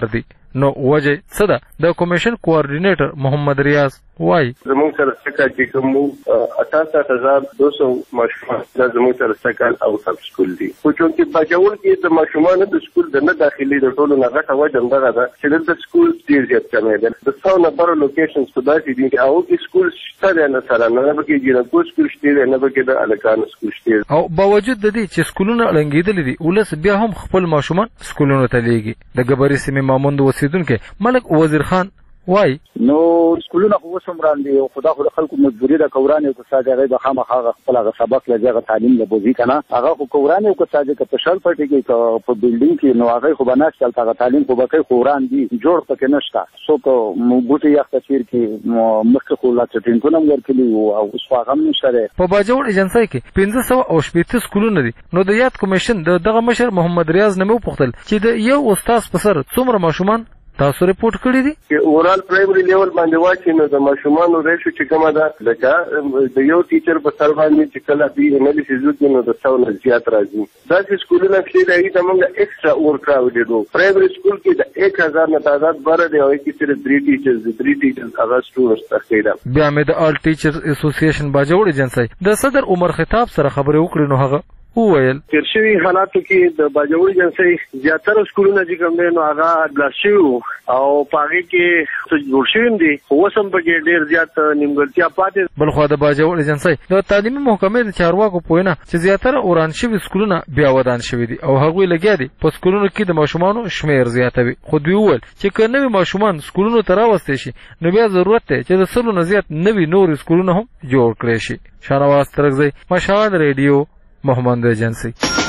S16: نو وجه څه ده؟ د کمیشن کوارډینیټر محمد ریاض وایي
S17: زموږ سره څه چې کوم اٹھاسٹھ ہزار دو سو ماشومان زموږ سره څه او سب سکول دي خو چې باجوړ کې د ماشومان د سکول د نه داخلي د ټولو نه غټه وجه همدغه ده چې د سکول ډېر زیات کمی دی د څو نمبر لوکیشنز په داسې دي چې هغو کې سکول شته دی نه سره نه پکې جینکو سکول شته دی نه پکې د هلکانو سکول شته
S16: او باوجود د دې چې سکولونه ړنګېدلي دي ولس بیا هم خپل ماشومان سکولونو ته لیږي د ګبرې سیمې ماموند اوسېدونکی ملک وزیر خان وای
S18: نو سکولونه خو اوس هم وړاندې او خدا خو د خلکو مجبوري ده که وران یو که ساده هغوی به خامخا هغه خپل هغه سبق لږ هغه تعلیم له بوځي که نه هغه خو که وران یو که ساده که په شل پټې کې که په بلډینګ کې نو هغوی خو به نشته هلته هغه تعلیم خو به کوي خو وران دي جوړ پکې نشته څوک بوټي یخ تصویر کې مخکې خو لا ټینټونه هم ورکړي وو او اوس خو هغه هم نشته دی
S16: په باجوړ ایجنسۍ کې پنځه سوه او شپېته سکولونه دي نو د یاد کمیشن د دغه مشر محمد ریاض نه مې وپوښتل چې د یو استاذ په سر څومره ماشومان تاسو ریپورت کړی دي
S17: چې اورال پرایمري لیول باندې واچي نو د ماشومانو ریشو چې کومه ده لکه د یو ټیچر په سر باندې چې کله بي انالیسیس وکړي نو د سو نه زیات راځي داسې سکولونه چې دي هغه موږ ایکسټرا اور کراوډډ وو پرایمري سکول کې د ایک هزار نه تعداد بره دی او کې صرف درې ټیچرز دي درې ټیچرز هغه سټوډنټس تخیدا
S16: بیا مې د آل ټیچرز اسوسییشن باجوړ ایجنسۍ د صدر عمر خطاب سره خبرې وکړې نو هغه وویل
S17: تیر شوي حالاتو کې د باجوړ ایجنسۍ زیاتره سکولونه چې کوم دی نو هغه اډلاس شوي او په هغې کې څه جوړ شوي هم دي خو اوس هم پکې ډېر زیات نیمګړتیا پاتې
S16: بل خوا د باجوړ ایجنسۍ د تعلیمي محکمې د چارواکو په وینا چې زیاتره وران شوي سکولونه بیا ودان شوي دي او هغوی لګیا دي په سکولونو کې د ماشومانو شمېر زیاتوي خو دوی وویل چې که نوي ماشومان سکولونو ته راوستی شي نو بیا ضرورت دی چې د سلو نه زیات نوي نورې سکولونه هم جوړ کړی شي شاهنواز ترکزی مشال ریډیو محمد ایجنسی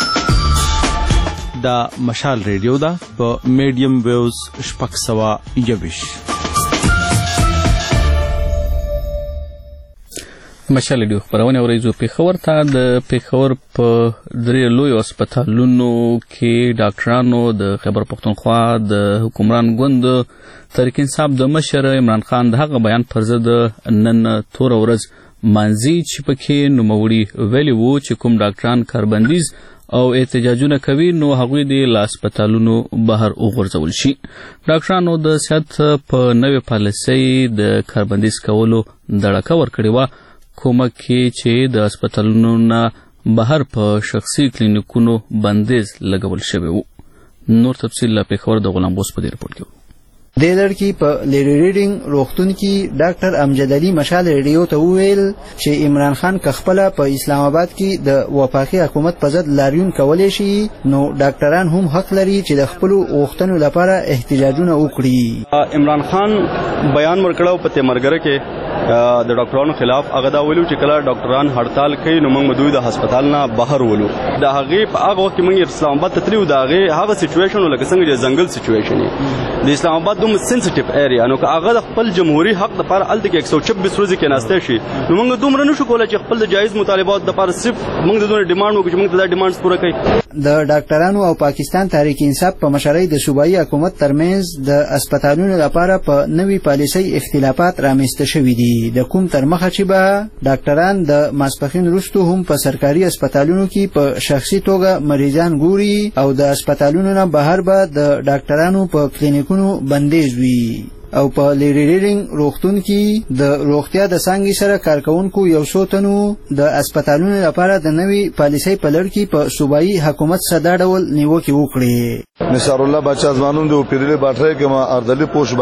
S5: دا مشال ریډیو دا په میډیم ویوز شپږ سوه یوویش
S1: مشال ریډیو خپرونه ورځو پېښور ته د پېښور په درې لویو هسپتالونو کې ډاکټرانو د خیبر پښتونخوا د حکمران ګوند تحریک انصاف د مشر عمران خان د هغه بیان پر ضد نن توره ورځ مانځي چې پکې نوموړي ویلي وو چې کوم ډاکټران کاربندیز او احتجاجونه کوي نو هغوی د له هسپتالونو بهر وغورځول شي ډاکټرانو د صحت په نوې پالیسۍ د کاربندیز کولو دړکه ورکړې وه کومه کې چې د هسپتالونو نه بهر په شخصي کلینیکونو بندیز لګول شوی وو نور تفصیل له پېښور د غلام بوس په دې رپورټ کې
S19: د لړکی په لیری ریډینګ روغتون کې ډاکټر امجد علي مشال ریډیو ته وویل چې عمران خان که خپله په اسلام آباد کې د وفاقي حکومت په ضد لاریون کولی شي نو ډاکټران هم حق لري چې د خپلو غوښتنو لپاره احتجاجونه وکړي
S3: عمران خان بیان ورکړی په تیمرګره کې د ډاکټرانو خلاف هغه دا ویلو چې کله ډاکټران هړتال کوي نو موږ دوی د هسپتال نه بهر ولو د هغې په هغه وخت کې موږ اسلام آباد ته تللي وو د هغې هغه سچویشن لکه څنګه چې ځنګل سچویشن یې د اسلام آباد دومره سنسټیو ایریا نو که هغه د خپل جمهوري حق دپاره هلته کې یک سو چبیس ورځې کېناستی شي نو موږ دومره نشو کولی چې خپل د جایز مطالبات دپاره صرف موږ د دومره ډیمانډ وکړو چې موږ ته دا ډیمانډز پوره کوي
S19: د ډاکټرانو او پاکستان تحریک انصاف په مشرۍ د صوبایي حکومت ترمنځ د اسپتالونو لپاره په نوې پالیسۍ اختلافات رامنځته شوي دي د کوم تر مخه چې به ډاکټران د ماسپښین وروستو هم په سرکاري اسپتالونو کې په شخصي توګه مریضان ګوري او د اسپتالونو نه بهر به د ډاکټرانو په کلینیکونو بندیز وي او په لیری ریډینګ روغتون کې د روغتیا د څانګې سره کارکوونکو یو څو تنو د اسپتالونو لپاره د نوې پالیسۍ په لړ کې په صوبایي حکومت سره دا ډول نیوکې وکړې
S7: نثار الله باچا ځوانون د پیرلي باټرۍ کې ما اردلي پوش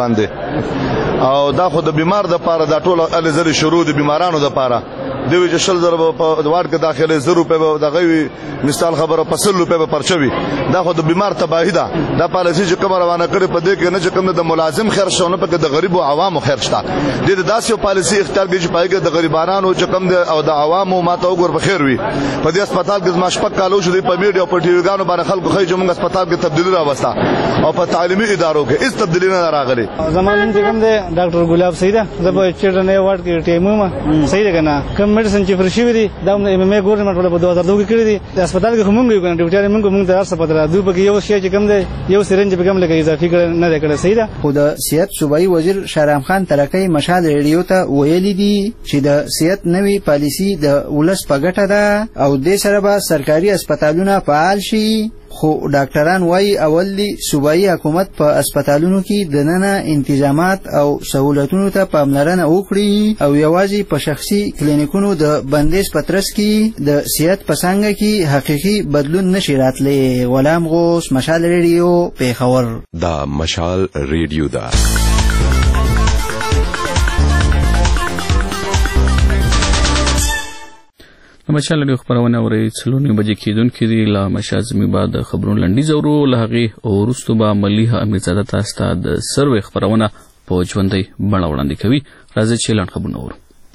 S7: باندې او دا خو د بیمار د پاره دا ټول ال زری شروع د بیمارانو د پاره دوی چې شل زره په دوار کې داخله زر روپے به دغوي مثال خبره پسل روپے به پرچوي دا خو د بیمار تباہی ده دا پالیسي چې کوم روانه کړي په دې کې نه چې کوم د ملازم خیر شونه په د غریب او عوامو خیر شته د داسې پالیسي اختیار کې چې پایګه د غریبانو چې کوم او د عوامو ماته وګور په خیر وي په دې هسپتال کې زما شپږ کالو شو په میډیا او په ټي وي ګانو باندې خلکو خې چې موږ هسپتال کې تبدیلی راوسته او په تعلیمي ادارو کې هیڅ تبدیلی نه راغلي
S20: زمونږ چې کوم دی ډاکټر ګلاب سید ده په چیرډن وارډ کې ټیمو ما صحیح ده کنه کوم میډیسن چې فرشي وي دا ایم ام ای ګورنمنت په دوه هزار دوه کې کړی دي د هسپتال کې موږ یو کنه ډیوټیار موږ موږ د ارسه پدرا دوی په یو شی چې کوم دی یو سرنج په کوم لګي اضافي کړ نه کړی صحیح ده
S19: خو د صحت صوبایي وزیر شهرام خان ترکی مشال ریډیو ته ویلي دي چې د صحت نوې پالیسي د ولس په ګټه ده او د سره به سرکاري هسپتالونه فعال شي خو ډاکټران وایي اول دی صوبایي حکومت په هسپتالونو کې دننه انتظامات او سہولتونو ته پاملرنه وکړي او یوازې په شخصي کلینیکونو د بندیز په ترڅ کې د صحت په څانګه کې حقیقي بدلون نشي راتلی. غلام غوث، مشال ریډیو، پیښور.
S21: دا مشال ریډیو دا
S1: مشال ریډیو خبرونه اوري څلورنی بجې کېدونکې دي. لا مشازمي بعد خبرونه لنډیز اورو لهغه او وروسته به مليحه امیرزاده تاسو ته د سروې خبرونه په ژوندۍ بڼه وړاندې کوي. راځي چې لاندې خبرونه اورو.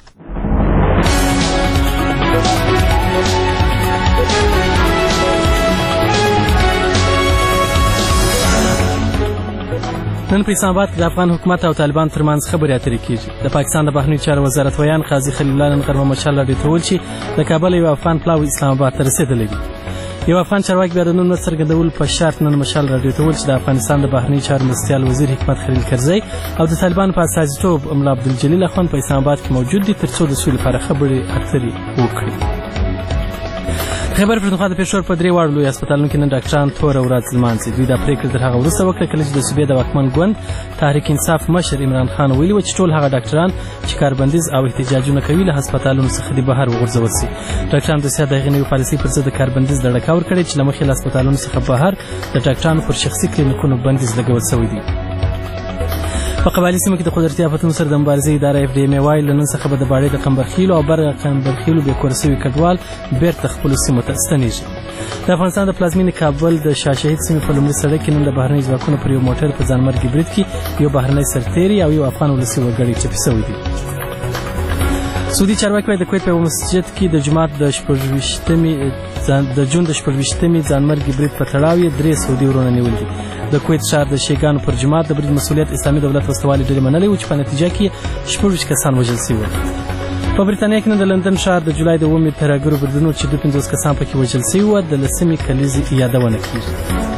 S2: نن په اسلام آباد کې د افغان حکومت او طالبان ترمنځ خبرې اترې کیږي. د پاکستان د بهرنیو چارو وزارت ویان قاضي خلیل الله نن غرمه مشال راډیو ته وویل چې د کابل یو افغان پلاوی اسلام آباد ته رسېدلی دی. یو افغان چارواکي بیا د نوم نه څرګندولو په شرط نن مشال راډیو ته وویل چې د افغانستان د بهرنیو چارو مرستیال وزیر حکمت خلیل کرزی او د طالبانو په استازیتوب ملا عبدالجلیل اخوند په اسلام آباد کې موجود دي تر څو د سولې لپاره خبرې اترې وکړي. خبر پښتونخوا د پېښور په درې واړو لوی هسپتالونو کې نن ډاکټران توره ورځ لمانځي. دوی دا پرېکړه تر هغه وروسته وکړه کله چې د صوبې د واکمن ګوند تحریک انصاف مشر عمران خان ویلي و چې ټول هغه ډاکټران چې کاربندیز او احتجاجونه کوي له هسپتالونو څخه د بهر وغورځول شي. ډاکټران د سیاده غنوي پالیسي پر ضد کاربندیز د ډکا ورکړي چې له مخې له هسپتالونو څخه بهر د ډاکټرانو پر شخصي کلینیکونو بندیز لګول شوی دی. په قبایلي سیمو کې د قدرتي آفتونو سره د مبارزې اداره اف ډي ایم وایي له نن څخه به د باړې د قمبرخیلو او برغه قمبرخیلو بې کوره سوي کډوال بیرته خپلو سیمو ته ستنېږي. د افغانستان د پلازمېنې کابل د شاه شهید سیمې په لومړي سړک کې نن د بهرني ځواکونو پر یو موټر په ځانمرګي برید کې یو بهرنی سرتېری او یو افغان ولسي وګړی ټپي شوي دي. سعودي چارواکي وايي د کویت په یو مسجد کې د جمعات د شپږویشتمې د جون د شپږویشتمې ځانمرګي برید په تړاو یې درې سعودي ورونه نیول دي. د کویت ښار د شیګانو پر جماعت د برید مسؤلیت اسلامي دولت وسوالې ډلې منلی و چې په نتیجه کې شپږویشت کسان وژل شوي وو. په بریتانیا کې نن د لندن ښار د جولای د اوومې ترهګرو بریدونو چې دوه پنځوس کسان پکې وژل شوي وو د لسمې کلیزې یادونه کېږي.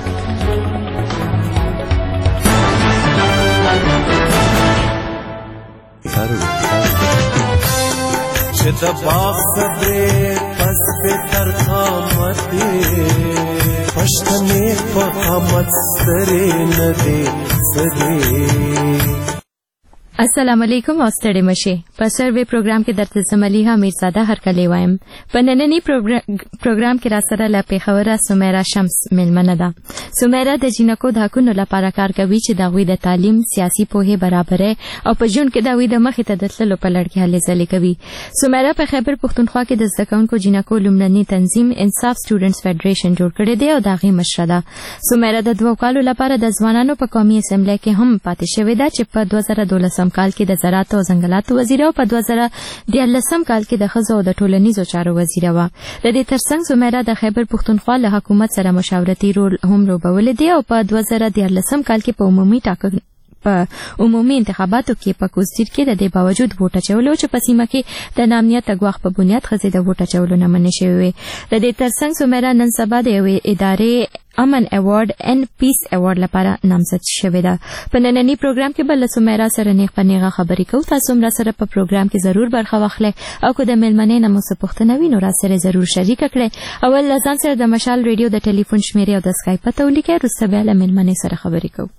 S22: چې د باغ صبرې پس به تر قامتې پښتنې په قامت سرې نه دې سرې.
S12: السلام علیکم او ستړي مشه. په سروې پروګرام کې درته زملیحه میرزاده هرکلی وایم. په نننی پروګرام کې را سره له پیښوره سمیرا شمس میلمنه ده. سمیرا د جینکو د حقونو لپاره کار کوي چې د هغوی د تعلیم، سیاسي پوهې برابرۍ او په ژوند کې د هغوی د مخې ته د تللو په لړ کې هلې ځلې کوي. سمیرا په خیبر پښتونخوا کې د زده کوونکو جینکو لومړني تنظیم انصاف سټوډنټس فیډریشن جوړ کړی دی او د هغې مشره ده. سمیرا د دوو کالو لپاره د ځوانانو په قومي اسمبلی کې هم پاتې شوې ده چې په دوه زره دولسم کال کې د زراعت او ځنګلاتو وزیر او په دوه زره دیارلسم کال کې د ښځو او د ټولنیزو چارو وزیر وه. د دې ترڅنګ سمیرا د خیبر پښتونخوا له حکومت سره مشاورتي رول هم لوبولی دی او په دوه زره دیارلسم کال کې په عمومي ټاکنو په عمومي انتخاباتو کې په کوزدیر کې د دې باوجود ووټ اچولو چې په سیمه کې د نامنیت ګواښ په بنیاد ښځې د ووټ اچولو نه منع شوې وې. د دې ترڅنګ سمیرا نن سبا د یوې ادارې امن ایوارډ ان پیس ایوارډ لپاره نامزد شوې ده. په نننی پروګرام کې به له سمیرا سره نیغ په نیغه خبرې کوو. تاسو هم را سره په پروګرام کې ضرور برخه واخلئ او که د میلمنې نه مو څه پوښتنه وي نو را سره ضرور شریکه کړئ. اول له ځان سره د مشال ریډیو د ټلیفون شمیرې او د سکایپ پته ولیکئ. وروسته بیا له میلمنې سره خبرې کوو.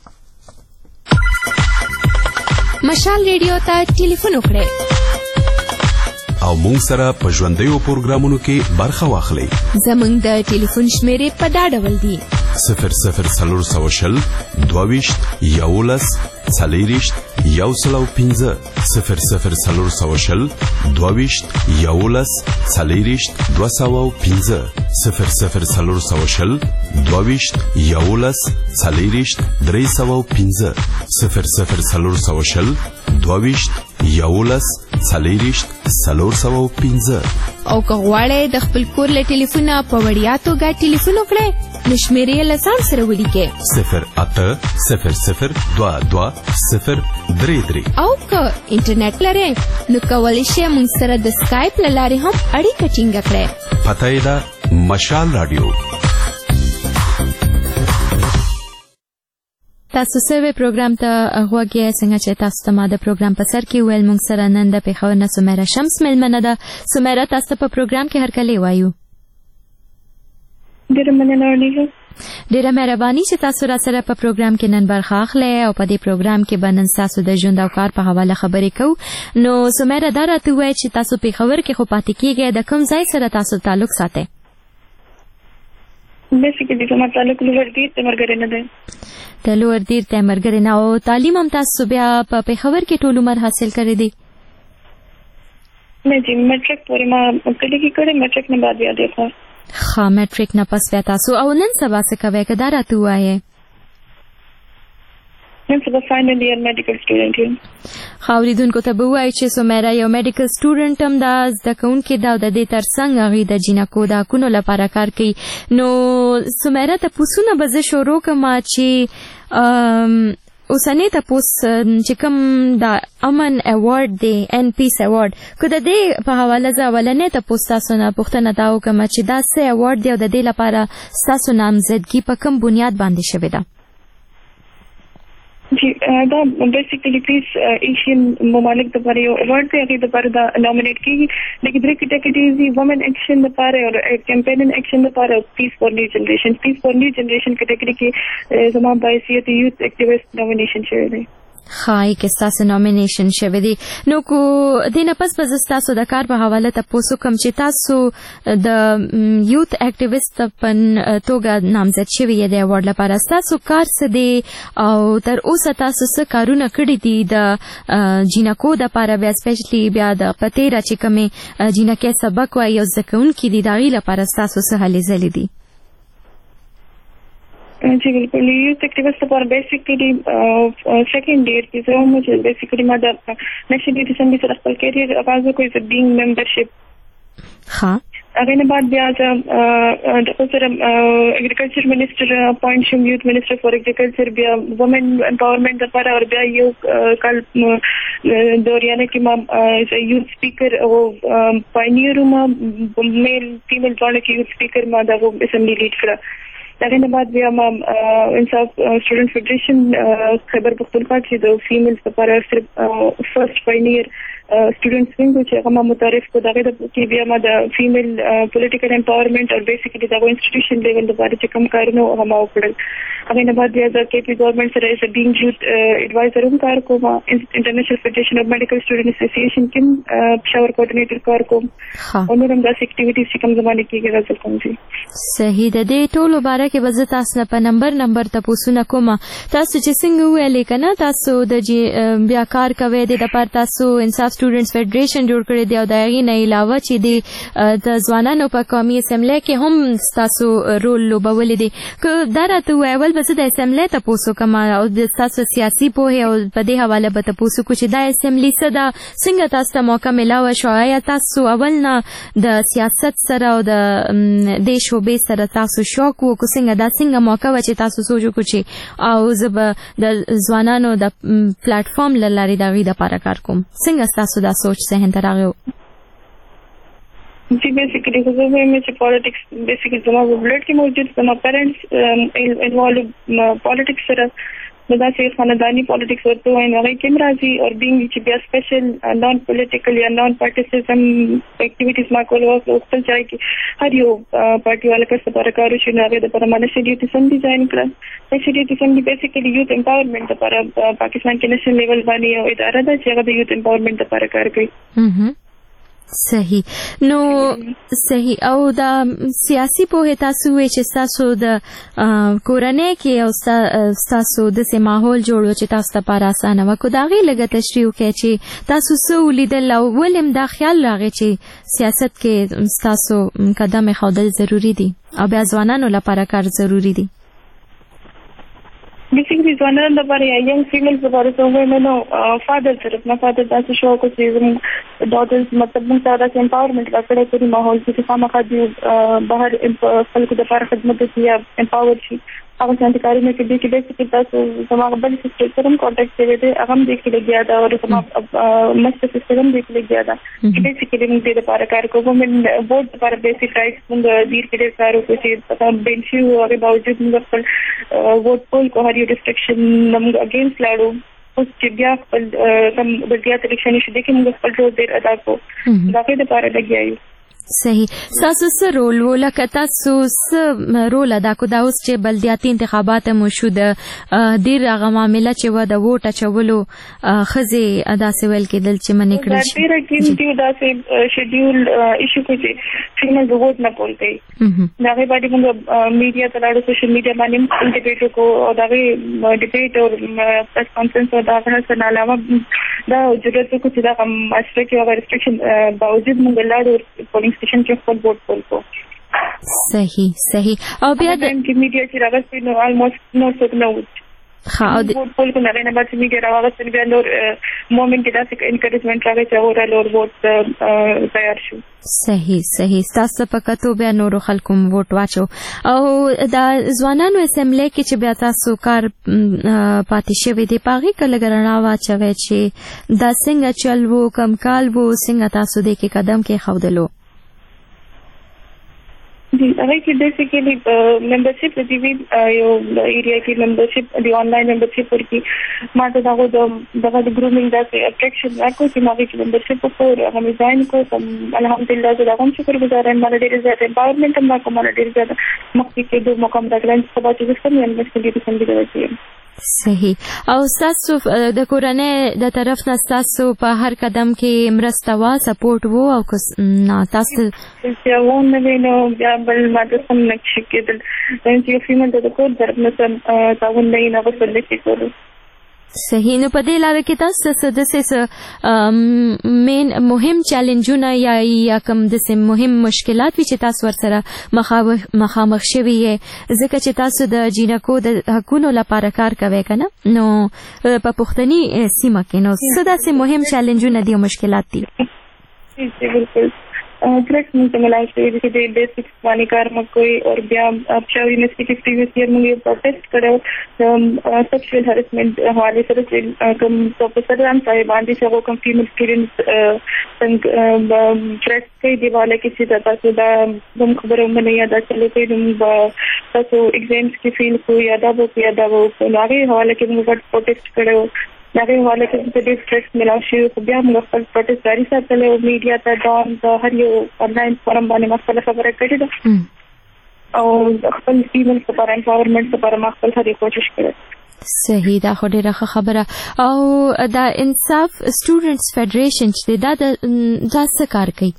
S12: مشال ریډیو ته ټلیفون وکړئ
S21: او مونږ سره په ژوندیو پروګرامونو کې برخه واخلئ.
S12: زمونږ د ټلیفون شمیرې په دا ډول دي:
S21: صفر صفر څلور سوه شل دوه ویشت یولس څلېرویشت یو سل او پنځه صفر صفر څلور سوه شل دوه ویشت یولس څلېرویشت دوه سوه او پنځه صفر صفر څلور سوه شل دوه ویشت یولس څلېرویشت درې سوه او پنځه صفر صفر څلور سوه شل دوه ویشت یولس څلېرویشت څلور سوه او پنځه.
S12: او که غواړئ د خپل کور له ټلیفونه په وړیا توګه ټلیفون وکړئ نو شمیرې یې له ځان سره ولیکئ:
S21: صفر اته صفر صفر دوه دوه صفر درې درې.
S12: او که انټرنیټ لرئ نو کولی شئ موږ سره د سکایپ له لارې هم اړیکه ټینګه کړئ.
S21: پته یې ده مشال راډیو.
S12: تاسو سروې پروګرام ته غوږ یې. څنګه چې تاسو ته ما د پروګرام په سر کې وویل موږ سره نن د پېښور نه سمیرا شمس میلمنه ده. سمیرا تاسو ته په پروګرام کې هرکلی وایو.
S8: ډېره مننه وړاندې
S12: ډیره مهرباني چې تاسو را سره په پروګرام کې نن برخه اخلئ او په دې پروګرام کې به نن تاسو د ژوند او کار په حواله خبرې کوو. نو سمیرا دا راته ووایئ چې تاسو پېښور کې خو پاتې کېږئ، د کوم ځای سره تاسو تعلق ساتئ؟
S8: بیسیکلی زما تعلق لوړ دیر تمرګرې نه دی.
S12: د لوړ دیر تمرګرې نه. او تعلیم هم تاسو بیا په پېښور کې ټول عمر حاصل کړی دی؟
S8: نه جی، میټرک پورې ما کلی کې کړی، میټرک نه بعد بیا دی خو
S12: ښه میټرک نه پس بیا تاسو او نن سبا څه کوئ که دا راته ووایئ؟
S8: نن سبا فاینل ایئر میډیکل سټوډنټ یم.
S12: ښه اورېدونکو ته به ووایي چې سمیرا یو میډیکل سټوډنټ هم ده، زده کوونکې ده او د دې تر څنګ هغې د جینکو د حقونو لپاره کار کوي. نو سمیرا تپوسونه به زه شروع کړم چې اوسنی تپوس چې کوم د امن ایوارډ دی، ان پیس ایوارډ، که د دې په حواله زه اولنی تپوس تاسو نه پوښتنه دا وکړم چې دا څه ایوارډ دی او د دې لپاره ستاسو نامزدګي په کوم بنیاد باندې شوې ده؟
S8: جی دا بیسیکلی پیس ایشین ممالک دپاره یو ایوارډ دی، هغې دپاره دا نامینیټ کېږي. لکه درې کیټګریز دي، وومن ایکشن دپاره او کیمپینن ایکشن دپاره او پیس فار نیو جنریشن. پیس فار نیو جنریشن کیټګري کې زما باحثیت یوث ایکټیویسټ نامینیشن شوی دی.
S12: ښایي کې ستاسو نامینیشن شوی دی. نو کو دې نه پس به زه ستاسو د کار په حواله تپوس وکړم چې تاسو د یوث ایکټیویسټ په توګه نامزد شوي یې د ایوارډ لپاره. ستاسو کار څه دی او تر اوسه تاسو څه کارونه کړي دي د جینکو دپاره، بیا سپیشلی بیا د په تېره چې کومې جینکې سبق وایي او زده کوونکي دي د هغې لپاره ستاسو څه هلې ځلې دي؟
S8: जी बिल्कुल, youth activist पर बेसिकली सेकंड ईयर की जो मुझे बेसिकली मैं नेशनल यूथ असेंबली से खपल कैरियर आवाज को इज बीइंग मेंबरशिप.
S12: हाँ
S8: अगले ने बाद ब्याज दूसरा एग्रीकल्चर मिनिस्टर अपॉइंट शुम यूथ मिनिस्टर फॉर एग्रीकल्चर ब्या वुमेन एम्पावरमेंट पर और ब्या यू कल दौरियाने की मां यूथ स्पीकर वो पायनियर में मेल फीमेल दोनों की यूथ स्पीकर में दा वो असेंबली लीड करा. लगने बाद भी हम इंसाफ स्टूडेंट फेडरेशन खैबर पख्तूनख्वा की दो फीमेल्स पर सिर्फ फर्स्ट पायनियर स्टूडेंट्स विंग को हम मुतारिफ को दागे की भी हम फीमेल पॉलिटिकल एम्पावरमेंट और बेसिकली दागो इंस्टीट्यूशन लेवल दोबारा से कम करनो हम पड़ल. अगले बाद भी केपी गवर्नमेंट से रहे बीइंग यूथ एडवाइजर उन कार को international federation of medical student association किन शावर कोऑर्डिनेटर कार को उन्होंने हम दस एक्टिविटीज से कम जमाने की गजल कौन सी
S12: صحیح ده. دې ټولو باره کې به زه تاسو نه په نمبر نمبر تپوسونه کوم. تاسو چې څنګه وویلې که نه تاسو د بیا کار کوئ، د دپاره تاسو انصاف سټوډنټس فیډریشن جوړ کړی دی او د هغې نه علاوه چې د ځوانانو په قومي اسمبلی کې هم ستاسو رول لوبولی دی. که دا راته ووایه اول به زه د اسمبلی تپوس وکړم او د ستاسو سیاسي پوهې او په دې حواله به تپوس وکړو چې دا اسمبلی څه ده، څنګه تاسو ته موقع میلاوه شوه، آیا تاسو اول نه د سیاست سره او د دې شعبې سره تاسو شوق و که څنګه دا څنګه موقع وه چې تاسو سوچ وکړو چې او زه به د ځوانانو د پلاټفارم له لارې د هغې دپاره کار کوم؟ څنګه ستاسو دا سوچ ذهن ته راغی؟
S8: जी बेसिकली में पॉलिटिक्स बेसिकली जमा ब्लड की मौजूद जमा पेरेंट्स इन्वॉल्व पॉलिटिक्स तरफ मदा से खानदानी पॉलिटिक्स होते हैं वही कैमराजी और बीइंग बिया स्पेशल नॉन पॉलिटिकल या नॉन पार्टिसिज्म एक्टिविटीज में को लोग चाहे कि हर यो पार्टी वाले का सपारा कारो चुनाव पर नेशनल यूथ असेंबली ज्वाइन करा. National youth assembly basically youth empowerment पर पाकिस्तान के नेशनल लेवल बानी इदारा था जगह यूथ एम्पावरमेंट पर कर गई.
S12: صحیح. نو صحیح. او دا سیاسي پوهې تاسو وی چې تاسو د کورنۍ کې او تاسو د سه ماحول جوړو چې تاسو لپاره اسانه وکړو، دا غي لګه تشریح وکړي چې تاسو څه ولیدل او ولیم دا خیال راغی چې سیاست کې تاسو قدم خودل ضروری دي او بیا ځوانانو لپاره کار ضروری دي؟
S8: बेसिकली ځوانان لپاره یا ینګ فیمیلز لپاره څه وایي نو فادر طرف نه فادر تاسو شو کو چې زموږ ډاټرز مطلب موږ ته د امپاورمنټ لپاره کوي ماحول چې خامخا دی بهر خلکو لپاره خدمت کوي یا امپاور شي. هغه څنګه کاری نه کوي چې بیسیکلی تاسو زموږ بل سیستم سره کانټیکټ کوي دی هغه هم دې کې لګیا دا او زموږ مست سیستم دې کې لګیا دا چې بیسیکلی موږ دې لپاره کار کوو. موږ بورډ لپاره بیسیک رائټس موږ دې کې کار کوو چې تاسو بنچي او هغه باوجود موږ خپل ووټ پول کو هر یو ریسټریکشن موږ اگینست لاړو. اوس چې بیا خپل کوم بلدیات الیکشن شي د کې موږ خپل رول ډېر ادا کوو دا کې لپاره لګیا یو.
S12: صحیح. تاسو څه رول و لکه تاسو څه رول ادا کو دا اوس چې بلدیاتي انتخابات مو شو د ډیر هغه معامله چې و د ووټ اچولو ښځې داسې ویل کېدل چې منې کړل شي
S8: ډېره قیمتي داسې شیډیول ایشو کوي چې فیمل د ووټ نه کول کوي د هغې باندې موږ میډیا ته لاړو سوشل میډیا باندې هم ډیبیټ وکړو او د هغې ډیبیټ او پریس کانفرنس او د هغه څه نه علاوه دا ضرورت وکړو چې دغه معاشره کې هغه ریسټرکشن باوجود موږ لاړو پولینګ سټیشن کې خپل ووټ کول کو.
S12: صحیح صحیح. او بیا د
S8: میډیا چې راغلی نو آلموست نو څوک نه و
S12: ها او د
S8: ووټ کول کو نه نه بعد میډیا راغلی بیا نور مومنت کې داسې انکریجمنټ راغی چې اورال اور ووټ تیار شو.
S12: صحیح صحیح. تاسو په کتو بیا نور خلکو ووټ واچو او دا ځوانانو اسمبلی کې چې بیا تاسو کار پاتې شوی دی پاغي کله ګرنا واچوي چې دا څنګه چل وو کم کال وو څنګه تاسو دې کې قدم کې خودلو.
S8: जी अगर कि बेसिकली मेंबरशिप दी हुई यो एरिया की मेंबरशिप दी ऑनलाइन मेंबरशिप और की माता दागो दगा द ग्रूमिंग दा से अट्रैक्शन रखो कि मागे की मेंबरशिप को हम डिजाइन को हम अल्हम्दुलिल्लाह से दागो शुक्रगुजार हैं हमारा डेरे ज्यादा एम्पावरमेंट हम को हमारा डेरे ज्यादा मक्की के दो मकाम तक लंच सब चीजें सब मेंबर्स के लिए पसंद करती है.
S12: صحیح. او تاسو د کورنۍ د طرف نه تاسو په هر قدم کې مرسته وا سپورټ وو او نه تاسو
S8: چې وون نه نو بیا بل ماده سم نشي کېدل چې فیمل د کور طرف نه سم تاون نه نه وصل نشي کولای.
S12: صحیح. نو په دې لاره کې تاسو څه د څه مین مهم چیلنجونه یا یا کوم د څه مهم مشکلات وی چې تاسو ورسره مخامخ شوي یې ځکه چې تاسو د جینکو د حقونو لپاره کار کوي کنه نو په پښتني سیمه کې نو څه داسې مهم چیلنجونه دي او مشکلات دي.
S8: بالکل ड्रग्स मुझे मिला है जैसे बेसिक वाली कार में कोई और बया अच्छा यूनिवर्सिटी के प्रीवियस ईयर में प्रोटेस्ट करे सेक्सुअल हैरेसमेंट हवाले से कम प्रोफेसर राम साहिबान जी से वो कम फीमेल स्टूडेंट्स संग थ्रेट कई दिवाले किसी तरह से दा तुम खबरों में नहीं याद चले कई तुम तो एग्जाम्स की फील को याद वो याद वो आगे हवाले के मुझे प्रोटेस्ट करे دغه حواله کې چې د سټریس ملاو شي خو بیا موږ خپل پروټیسټ جاری ساتل او میډیا ته ډاون د هر یو آنلاین فورم باندې مختلف خبره کړې ده او خپل فیمل لپاره امپاورمنټ لپاره خپل هرې کوشش کړې.
S12: صحیح. دا خو ډېره ښه خبره. او دا انصاف سټوډنټس فیډریشن چې دا د دا څه کار کوي؟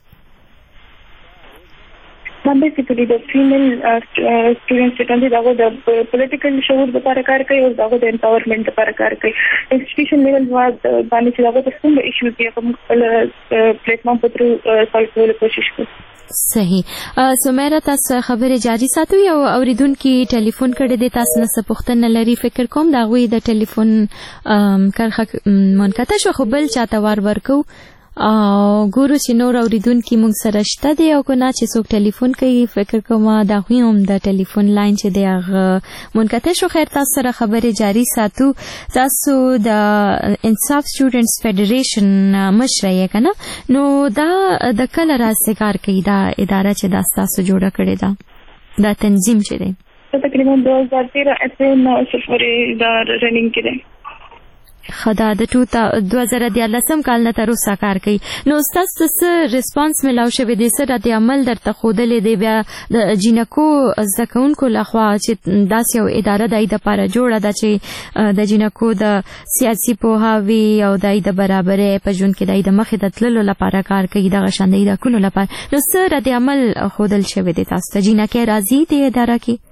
S8: دا بیسیکلی د فیمیل سټوډنټس چې کوم دي دغه د پولیټیکل شعور لپاره کار کوي او دغه د امپاورمنټ لپاره کار کوي. انسټیټیوشن لیول باندې چې دغه څه ایشوز دي کوم خپل پلیټفارم په تر سالو کولو کوشش کوي.
S12: صحیح. سمیرا تاسو خبره جاری ساتو یو اوریدونکو ټلیفون کړی دی تاسو نه څه پوښتنه لري فکر کوم دا غوي د ټلیفون کرخه منقطع شو خو بل چاته وار ورکو او ګورو چې نور اوریدونکو موږ سره شته دی او کو نه چې څوک ټلیفون کوي فکر کوم دا غوي هم د ټلیفون لاین چې دی هغه منقطع شو. خیر تاسو سره خبره جاری ساتو. تاسو د انصاف سټوډنټس فیډریشن مشر یې کنه نو دا د کله راځي کار کوي دا اداره چې دا تاسو جوړه کړې ده دا تنظیم چې دی
S8: تقریبا دو هزار تیرہ اته نو سفرې دا رننګ کړي
S12: خدا د دوه هزار دیارلسم کال نه تر اوسه کار کوي. نو تاسو څه ریسپانس ملاو شوی دی سره د عمل درته خودلې دی بیا د جینکو زکونکو لخوا چې داس یو اداره د ایده لپاره جوړه ده چې د جینکو د سیاسي پوهاوی او د ایده برابرۍ په ژوند کې د ایده مخې د تللو لپاره کار کوي دغه شان د ایده کولو لپاره. نو سره د عمل خودل شوی دی تاسو ته جینکه راځي د اداره کې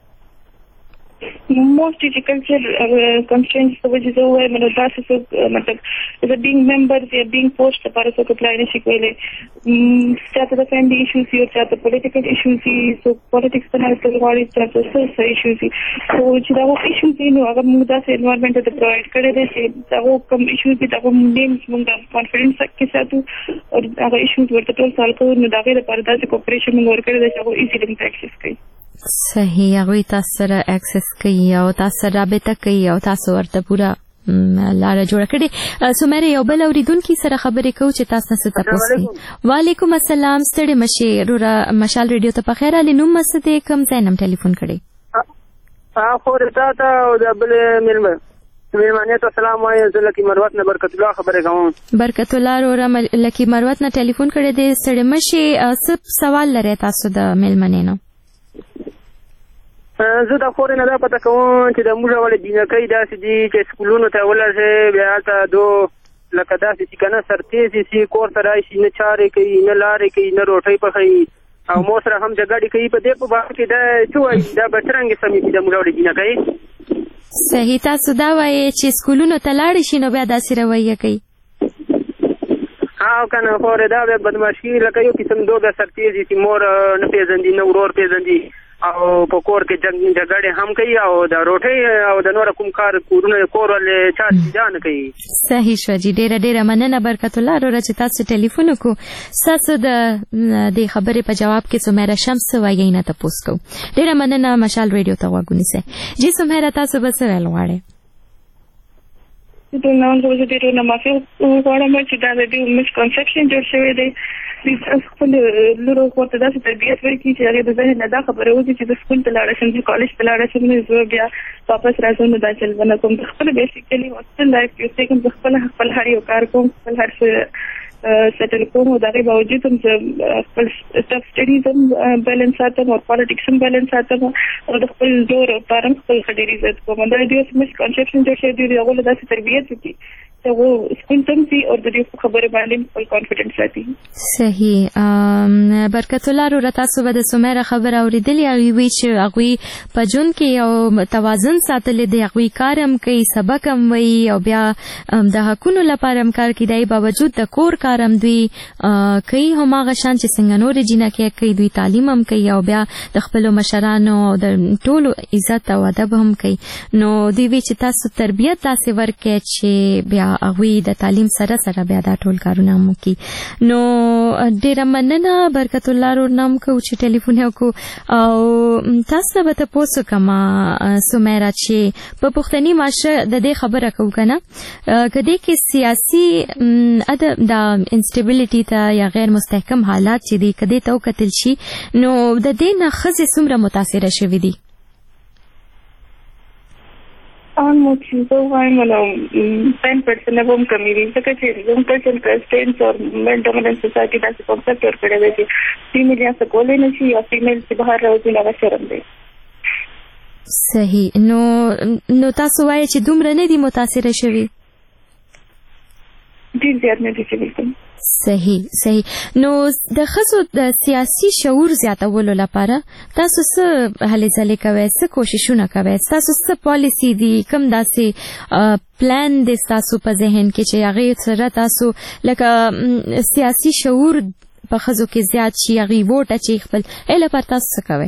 S8: موسٹلی چې کلچر کنسټرینټس په وجه زه وایم نو داسې څوک مطلب از ا بینګ ممبر یا بینګ پوسټ لپاره څوک اپلای نشي کولی. چاته د فیملی ایشوز وي او چاته پولیټیکل ایشوز وي څوک پولیټکس ته نه تلل غواړي چاته څه څه ایشوز وي خو چې دغه ایشوز دي نو هغه موږ داسې انوایرمنټ ته پرووایډ کړی دی چې دغه کوم ایشوز دي دغه نیمز موږ د کانفرنس کې ساتو او هغه ایشوز ورته ټول سالو کوو نو د هغې لپاره داسې کوپریشن موږ ورکړی دی چې هغه ایزیلی موږ اکسس کوي.
S12: صحیح. هغوی تاسو سره اکسس کوي او تاسو سره رابطه کوي او تاسو ورته پوره لاره جوړه کړې. سمیرا یو بل اوریدونکي سره خبرې کوو چې تاسو نه څه تاسو کوي. وعلیکم السلام ستړي مشي رورا مشال ریډیو ته په خیر علي نوم مسد کوم ځای نم ټلیفون کړی
S15: ها خو رتا ته او د بل ملمه
S9: میمانه ته سلام وایم. زه لکی مروت نه برکت الله خبرې کوم.
S12: برکت الله وروره لکی مروت نه ټلیفون کړی دی. ستړي مشي، څه سوال لرئ تاسو د میلمنې نه؟
S9: زه د خورې نه دا پته کوم چې د موږ ولې جینکۍ داسې دي چې سکولونو ته ولرځي، بیا هلته دو لکه داسې چې که نه سرتیزې سي، کور ته راشي، نه چارې کوي، نه لارې کوي، نه روټۍ پخوي او مو سره هم جګړې کوي. په دې په باره کې دا څه وایي؟ دا به څرنګې سمې شي د موږ ولې جینکۍ؟
S12: صحیح. تاسو دا وایئ چې سکولونو ته لاړې شي نو بیا داسې رویه کوي؟
S9: او که نه خورې دا بیا بدماشي لکه یو قسم دو بیا سرتیزې چې مور نه پېژندي، نه ورور پېژندي او په کور کې جګړې هم کوي او د روټۍ او د نور کوم کار کورونه کور ولې چا دا نه کوي.
S12: صحیح شو جی. ډېره ډېره مننه برکت الله وروره چې تاسو ټلیفون وکړو. ستاسو د دې خبرې په جواب کې سمیرا شمس وایي نه تپوس کوو. ډېره مننه. مشال ریډیو ته غوږ ونیسئ. جی سمیرا، تاسو به څه ویل غواړئ؟
S8: د نن ورځې ډېرو نه معافي غواړم چې دا د دې مسکنسپشن جوړ شوی دی. خپل لورو ورته داسې تربیت ورکړي چې هغې د ذهن نه دا خبره وځي چې د سکول ته لاړه شم، چې کالج ته لاړه شم، نو زه بیا واپس راځم نو دا چل به نه کوم. د خپله بیسیکلي هاسټل لایف کې اوسېږم، زه خپله خپل هر یو کار کوم، خپل هر څه سیټل کوم او د هغې باوجود هم زه خپل سټف سټډیز هم بیلنس ساتم او پالیټکس هم بیلنس ساتم او د خپل زور لپاره هم خپل ښه ډېر عزت کوم. دا د دې اوس مسکنسپشن جوړ شوی دی، د هغو له داسې تربیت وکړي چې هغو سکول ته هم ځي او د دې خبرې باندې خپل کانفیډنس ساتي.
S12: صحیح. برکت الله وروره، تاسو به د سمیرا خبره اورېدلې. هغوی وایي چې هغوی په ژوند کې یو توازن ساتلی دی، هغوی کار هم کوي، سبق هم وایي او بیا د حقونو لپاره هم کار کوي. د باوجود د کور کار هم دوی کوي هماغه شان چې څنګه نورې جینکۍ کوي. دوی تعلیم هم کوي او بیا د خپلو مشرانو او د ټولو عزت او ادب هم کوي. نو دوی وایي چې تاسو تربیت داسې ورکړئ چې بیا هغوی د تعلیم سره سره بیا دا ټول کارونه هم وکړي. نو ډېره مننه برکت الله ورور نه هم کوو چې ټلیفون یې وکړو. او تاسو به تپوس وکړم سمیرا چې په پښتني معاشره د دې خبره کوو که نه، که دې کې سیاسي د انسټیبلیټي ته یا غیر مستحکم حالات چې دي که دې ته وکتل شي نو د دې نه ښځې څومره متاثره شوي دي؟
S8: almost so I'm um, ten percent of them community because young person constraints or male dominant society that's a concept or whatever female या सकोले नहीं या female से बाहर रहो जिन आवाज़ शर्म दे
S12: सही नो नो तासु वाये ची दुमरे नहीं दी मुतासिर शवी
S8: ډیر زیات نه دي چې بالکل
S12: صحیح صحیح نو د خصو د سیاسي شعور زیاتولو لپاره تاسو څه هلې ځلې کوئ څه کوششونه کوئ تاسو څه پالیسي دي کوم داسې پلان دی تاسو په ذهن کې چې هغې سره تاسو لکه سیاسي شعور په ښځو کې زیات شي هغې ووټ اچوي خپل ای لپاره تاسو څه کوئ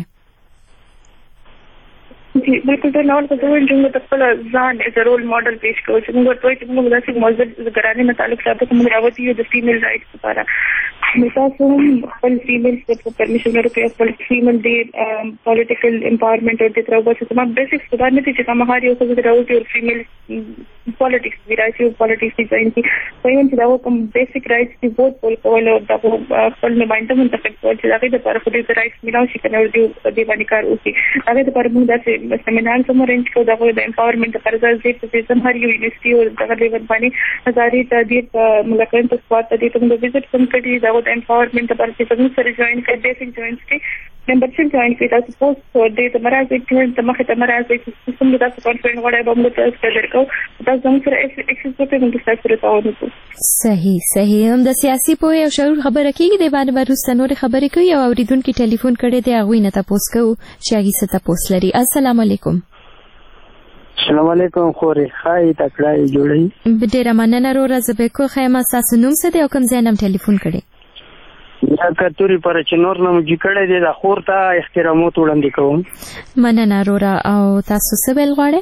S8: بالکل ته نور ته وایي چې موږ خپل ځان ایز ا رول ماډل پیش کوو چې موږ ورته وایو چې موږ داسې موضوع ګرانې نه تعلق ساتو کوم راوتی یو د فیمیل رائټس لپاره تاسو خپل فیمیل څخه پرمیشن ورکړئ خپل فیمیل دی پولیټیکل امپاورمنټ او د تر اوسه تمام بیسکس خدای نه چې کوم هر یو څه راوتی او فیمیل پولیټکس دی راځي او پولیټکس دی ځین چې وایي چې دا کوم بیسک رائټس دی ووټ پول کول او د خپل نمائنده منتخب کول چې هغه د لپاره خو دې رائټس ملاوي شي کنه ورته دې باندې کار وکړي هغه د لپاره موږ داسې سیمینار سم رنج کو دغه د امپاورمنت لپاره ځکه چې زم هر یو یونیورسيټي او دغه لیول باندې هزارې تدیر ملکان ته سپورت دي ته د وزټ کوم کړي دغه د امپاورمنت لپاره چې څنګه سره جوائن کړي بیسک جوائن کړي membership join کړي تاسو پوسټ دې ته مراد کې ته مخه ته مراد چې څنګه تاسو کانفرنس وړای به موږ تاسو ته درکو تاسو زموږ سره ایکسس وکړئ موږ تاسو سره تاونه
S12: صحیح صحیح هم د سیاسي پوهې او شعور خبره کېږي د باندې وروسته نورې خبرې کوي او اوریدونکي ټلیفون کړی دی هغوی نه تپوس کوو چې هغې څه تپوس لري السلام علیکم
S9: السلام علیکم خورې ښایي تکړه یې جوړوي
S12: ډېره مننه وروره زه به کوښه یم ستاسو نوم څه دی او کوم ځای نه هم ټلیفون کړی
S9: دا کتوري پر چې نور نه مجي کړی دی د خور ته احترامات وړاندې کوم
S12: مننه وروره او تاسو څه ویل غواړئ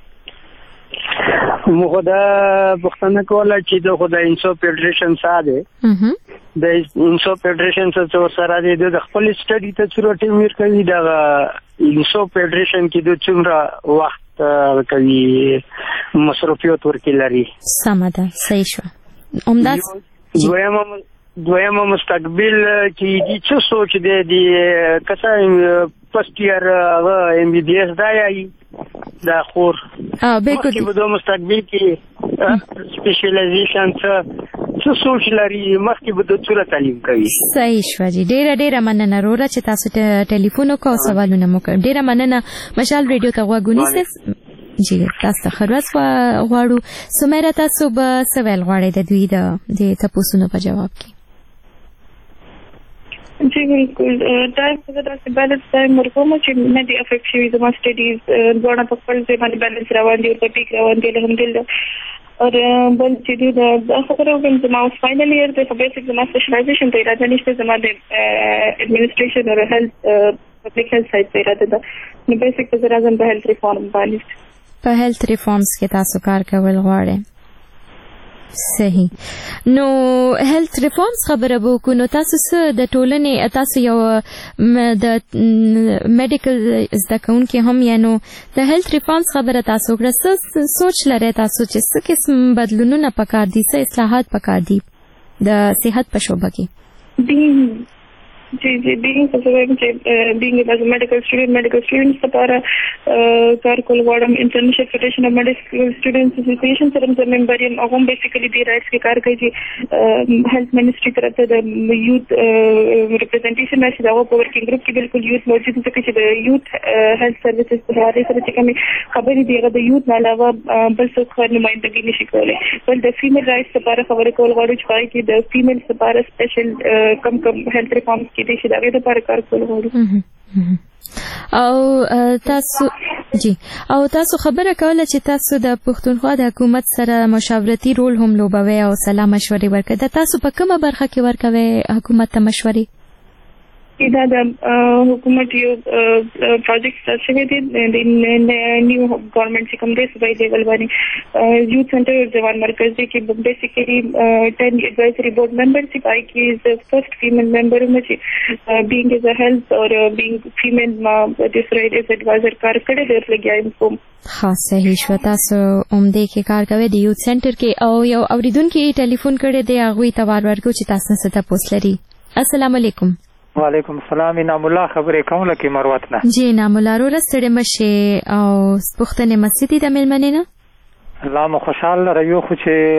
S9: موږ دا پوښتنه کوله چې د خدای انصاف فدریشن څخه دی د انصاف فدریشن څخه سره دی د خپل سټډي ته څومره ټیم ورکوي د انصاف فدریشن کې د څومره وخت کوي مصروفیت ورکړي لري
S12: سمه ده صحیح شو همداس
S9: دویمه
S10: دویمه مستقبل کې دي څه سوچ دی دی کسا فرست ایئر هغه ایم بی بی ایس دا یایي دا خور مخکې به دو مستقبل کې سپیشلایزیشن څه څه سوچ لري مخکې به د څوره تعلیم کوي.
S12: صحیح شوه جي ډېره ډېره مننه روره چې تاسو ته ټلیفون وکړو او سوالونه مو کړ. ډېره مننه مشال ریډیو ته غوږ ونیسئ. جی تاسو ته ښه ورځ غواړو. سمیرا تاسو به څه ویل غواړئ د دوی د دې تپوسونو په جواب کې؟
S8: जी बिल्कुल टाइम से दस बैलेंस टाइम مرکوم چې مې د افیکټ شوی د ما سټډیز ډوړه په خپل ځای باندې بیلانس روان دي او په ټیک روان دي الحمدلله. اور بل چې د خبرو کوم چې ما فائنل ایئر د بیسیک د ما سپیشلایزیشن ته اراده نشته زما د ایڈمنسټریشن او هیلث پبلک هیلث سایت ته اراده ده. نو بیسیک د راځم په هیلث ریفارم باندې
S12: په هیلث ریفارمز کې تاسو کار کول غواړئ. صحیح. نو هیلث ریفارمز خبره وکړو نو تاسو څه د ټولنې تاسو یو د میډیکل زده کوونکي هم یا نو د هیلث ریفارمز خبره تاسو کړه څه سوچ لرئ تاسو چې څه قسم بدلونونه پکار دي څه اصلاحات پکار دي د صحت په شعبه کې؟
S8: जी जी being uh, being as a medical student medical students لپاره کار کول غواړم. انټرنیشنل فیډریشن اف میډیکل سټوډنټس اسوسییشن سره زه ممبر یم. هغه بیسیکلی د رائټس کې کار کوي چې هیلث منسټری طرف ته د یوت ریپرزنټیشن راشي. دا په ورکینګ گروپ کې بالکل یوت موجود دي چې د یوت هیلث سرویسز په اړه سره چې کومې خبرې دي هغه د یوت نه علاوه بل څه خبر نمائندګي نشي کولای. بل د فیمیل رائټس لپاره خبرې کول غواړو چې پای کې د فیمیل لپاره سپیشل کم کم هیلث ریفارمز کې دي چې دا غوډه لپاره کار کول غواړو.
S12: او تاسو جی او تاسو خبره کوله چې تاسو د پښتونخوا د حکومت سره مشاورتي رول هم لوبوي او سلا مشورې ورکړئ. د تاسو په کومه برخه کې ورکوي حکومت ته مشورې؟
S8: دا د حکومت یو پروجیکټ سره شوی دی د نیو گورنمنٹ چې کوم دی صوبایي لیول باندې یوت سنټر او ځوان مرکز دی کې بیسیکلی ټن ایڈوایزری بورډ ممبر چې پای کې از فرست فیمیل ممبر هم چې بینګ از ا هیلث اور بینګ فیمیل ما د فرایډ از ایڈوایزر کار کړی دی لګیا کوم.
S12: ها صحیح شو. تاسو عمده کې کار کوي د یوت سنټر کې او یو اوریدونکو ټلیفون کړی دی هغه ته وار ورکو چې تاسو څه تاسو لري. السلام علیکم.
S11: وعلیکم السلام. نام الله خبرې کوم لکه مروت نه.
S12: جی نام الله رو رسړې مشه او پښتنې مسجد د ملمنې نه
S11: الله مو خوشاله ريو خو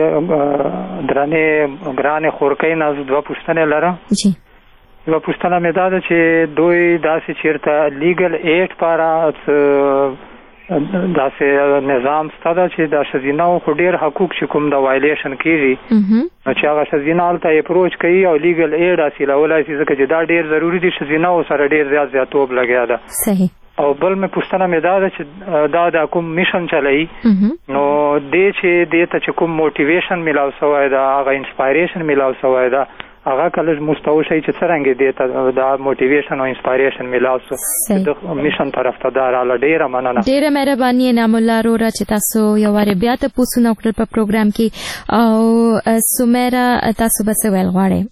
S11: چې درانه ګرانه خورکې ناز دوه پښتنې لره.
S12: جی
S11: یو پښتنه مې دا چې دوی داسې چیرته لیګل ایډ پاره داسې نظام ستاده چې د شزینه خو ډیر حقوق چې کوم د وایلیشن کیږي نو چې هغه شزینه ته اپروچ کوي او لیګل ایډ حاصلولای شي ځکه چې دا ډیر ضروری دي. شزینه سره ډیر زیات زیاتوب لګیا ده.
S12: صحیح.
S11: او بل مې پوښتنه مې دا ده چې دا د کوم میشن چلای نو دې چې دې ته چې کوم موټیویشن ملاو شوی دا هغه انسپایریشن ملاو شوی دا هغه کله مستوشي چې څنګه دې ته دا موټیویشن او انسپایریشن ملاو شو د میشن طرف ته دا را ډیره مننه.
S12: ډیره مهرباني نام الله رورا چې تاسو یو واره بیا ته پوښتنه وکړل په پروګرام کې. او سمیرا تاسو به څه ویل غواړئ؟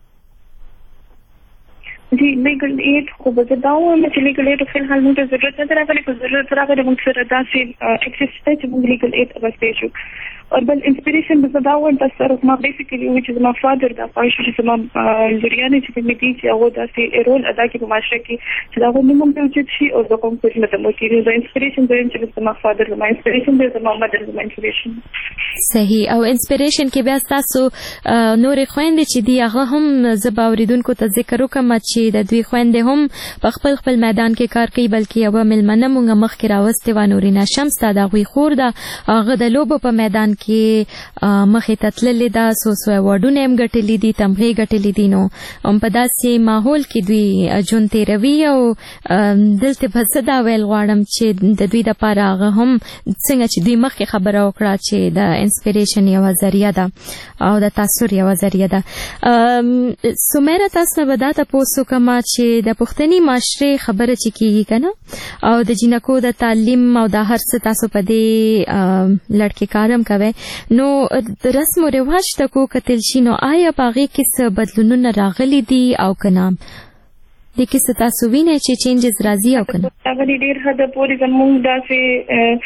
S8: जी लीगल एड को बताऊं मैं लीगल एड फिर हाल में जरूरत है तरह का जरूरत रहा है मुझसे रदा से एक्सिस्ट है जब लीगल एड बस पेशो और बल इंस्पिरेशन बताऊं बस sir ما basically which is my father दा पाइश چې ما لريانه چې په میټي چې هغه داسې رول ادا کوي په معاشره کې چې دا هم موږ ته وجود شي او دا کوم څه مته مو کې د انسپیریشن د چې ما فادر د ما انسپیریشن د ما مدر د ما انسپیریشن.
S12: صحیح. او انسپیریشن کې بیا تاسو نور خويندې چې دی هغه هم زباوریدونکو ته ذکر وکم چې د دوی خويندې هم په خپل خپل میدان کې کار کوي بلکې یو ملمنه مونږ مخ کې راوستي و نورینا شمس تا د غوي خور دا هغه د لوبو په میدان کې مخې ته تللې ده. سو سو وډونه هم ګټلې دي تمغه ګټلې دي. نو هم په داسې ماحول کې دوی جون تیروي او دلته بس دا ویل غواړم چې د دوی د پاره هغه هم څنګه چې دوی مخکې خبره وکړه چې د انسپیریشن یو ذریعہ ده او د تاثیر یو ذریعہ ده. سمیرا تاسو به دا تاسو کما چې د پښتني معاشره خبره چې کیږي کنه او د جنکو د تعلیم او د هر څه تاسو په دې لړکې کارم کوي نو د رسم او رواج تکو کتل شي نو آیا باغې کې څه بدلونونه راغلي دي او کنه د کیسه تاسو وینئ چې چینجز راځي او کنه؟
S8: هغه ډیر حد پورې زموږ داسې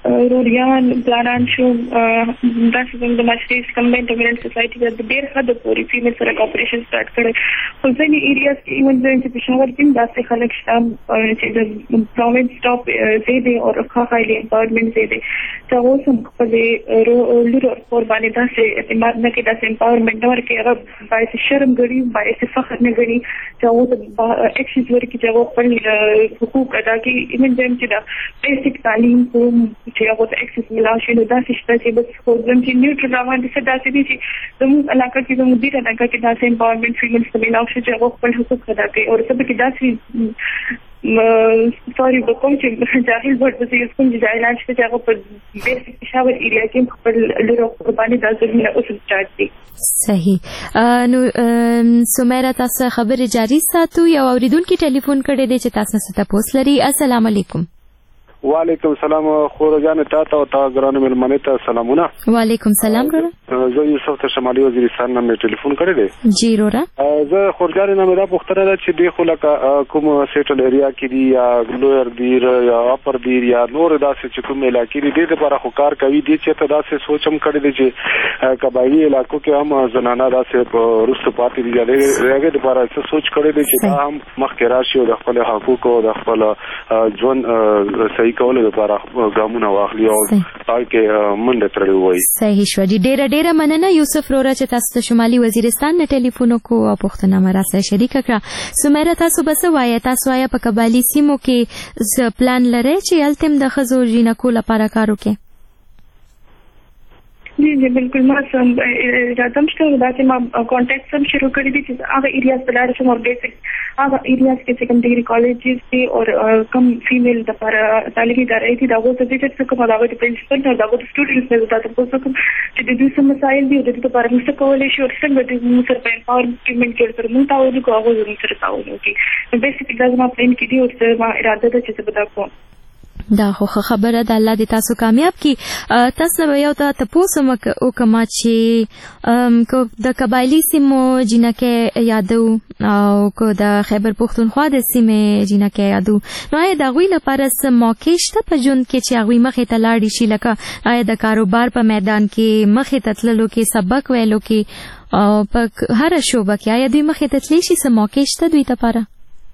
S8: روریان پلانان شو داسې زموږ د ماشریز کمباینډ امیرنټ سوسایټي د ډېر حد پورې فیمیل سره کاپریشن سٹارټ کړي خو ځینې ایریاز کې ایون چې پېښور کې داسې خلک شته چې د پروینس ټاپ زیاتې او ښه هایلی امپاورمنټ زیاتې چې اوس هم خپلې لور اور باندې داسې اعتماد نه کوي داسې امپاورمنټ نه ورکوي هغه باعث شرم ګڼي باعث فخر نه ګڼي چې هغه ایکسیز ورکړي چې هغه خپل حقوق ادا کړي ایون زم چې د بیسیک تعلیم کوم چې هغه ته اکسس ملا شي نو داسې شته چې بس خو زم چې نیوټرل روان دي څه داسې دي چې زموږ علاقه کې زموږ ډېره علاقه کې داسې امپاورمنټ فیمیلز ته ملا شي چې هغه خپل حقوق ادا کوي او څه پکې داسې سوري به کوم چې جاهل ورته چې کوم جاهلان چې هغه په بیسیک پېښور ایریا کې خپل لور قرباني د ظلمونه اوس سٹارټ دي.
S12: صحیح. نو سمیرا تاسو خبره جاری ساتو یو اوریدونکو ټلیفون کړی دی چې تاسو نه تاسو لري. السلام علیکم.
S4: وعلیکم سلام خور جان تا تا تا ګران ملمنه ته سلامونه.
S12: وعلیکم سلام ګران.
S4: زه یوسف ته شمالي وزیرستان نه ټلیفون کړی دی.
S12: جی رورا.
S4: زه خور جان نه مې دا پوښتنه ده چې دی خو لکه کوم سیټل ایریا کې دی یا لویر دی یا اپر دی یا نور داسې چې کوم علاقې دي د لپاره خو کار کوي دي چې ته داسې سوچم کړی دی چې قبایلی علاقو کې هم زنانه داسې رستو پاتې دي هغه لپاره څه سوچ کړی دی چې دا هم مخکې راشي او د خپل حقوق او د خپل ژوند صحیح کولو لپاره ګامونه واخلي او تاکي منډه ترلي وای.
S12: صحیح شو. ډیره ډیره مننه یوسف رورا چې تاسو شمالي وزیرستان نه ټلیفون وکړو او پوښتنه مې راسره شریک کړه. سمیرا تاسو بس وایي تاسو آیا په قبایلی سیمو کې پلان لرئ چې التم د خزو جینکو لپاره کار وکړي؟
S8: جی جی بالکل ما سم راځم چې دا چې ما کانټیکټ سم شروع کړی دي چې هغه ایریاز په لاره چې مور بیسیک هغه ایریاز کې چې کوم ډیګري کالجز دي او کم فیمیل د پر تعلیمي ادارې دي دا وو چې چې کوم هغه د پرنسپل او هغه د سټوډنټس نه تاسو په کوم چې د دې سم مسایل دي د دې لپاره موږ کولای شو څنګه د موږ سره په امپاورمنت کې سره موږ تاسو کو هغه زموږ سره تاسو کې بیسیک دا ما پلان کې دي او ما اراده ده چې څه بدا کوم.
S12: دا خو خبره ده الله دې تاسو کامیاب کی. تاسو یو ته تاسو او کما چې کو د قبایلی سیمو جنکه یادو او کو د خیبر پختونخوا د سیمې جنکه یادو نو دا غوی لپاره سم موقع شته په جون کې چې غوی مخې ته لاړ شي لکه آیا د کاروبار په میدان کې مخې ته تللو کې سبق ویلو کې او په هر شوبه کې آیا دوی مخې ته تللی شي سم موقع شته دوی لپاره؟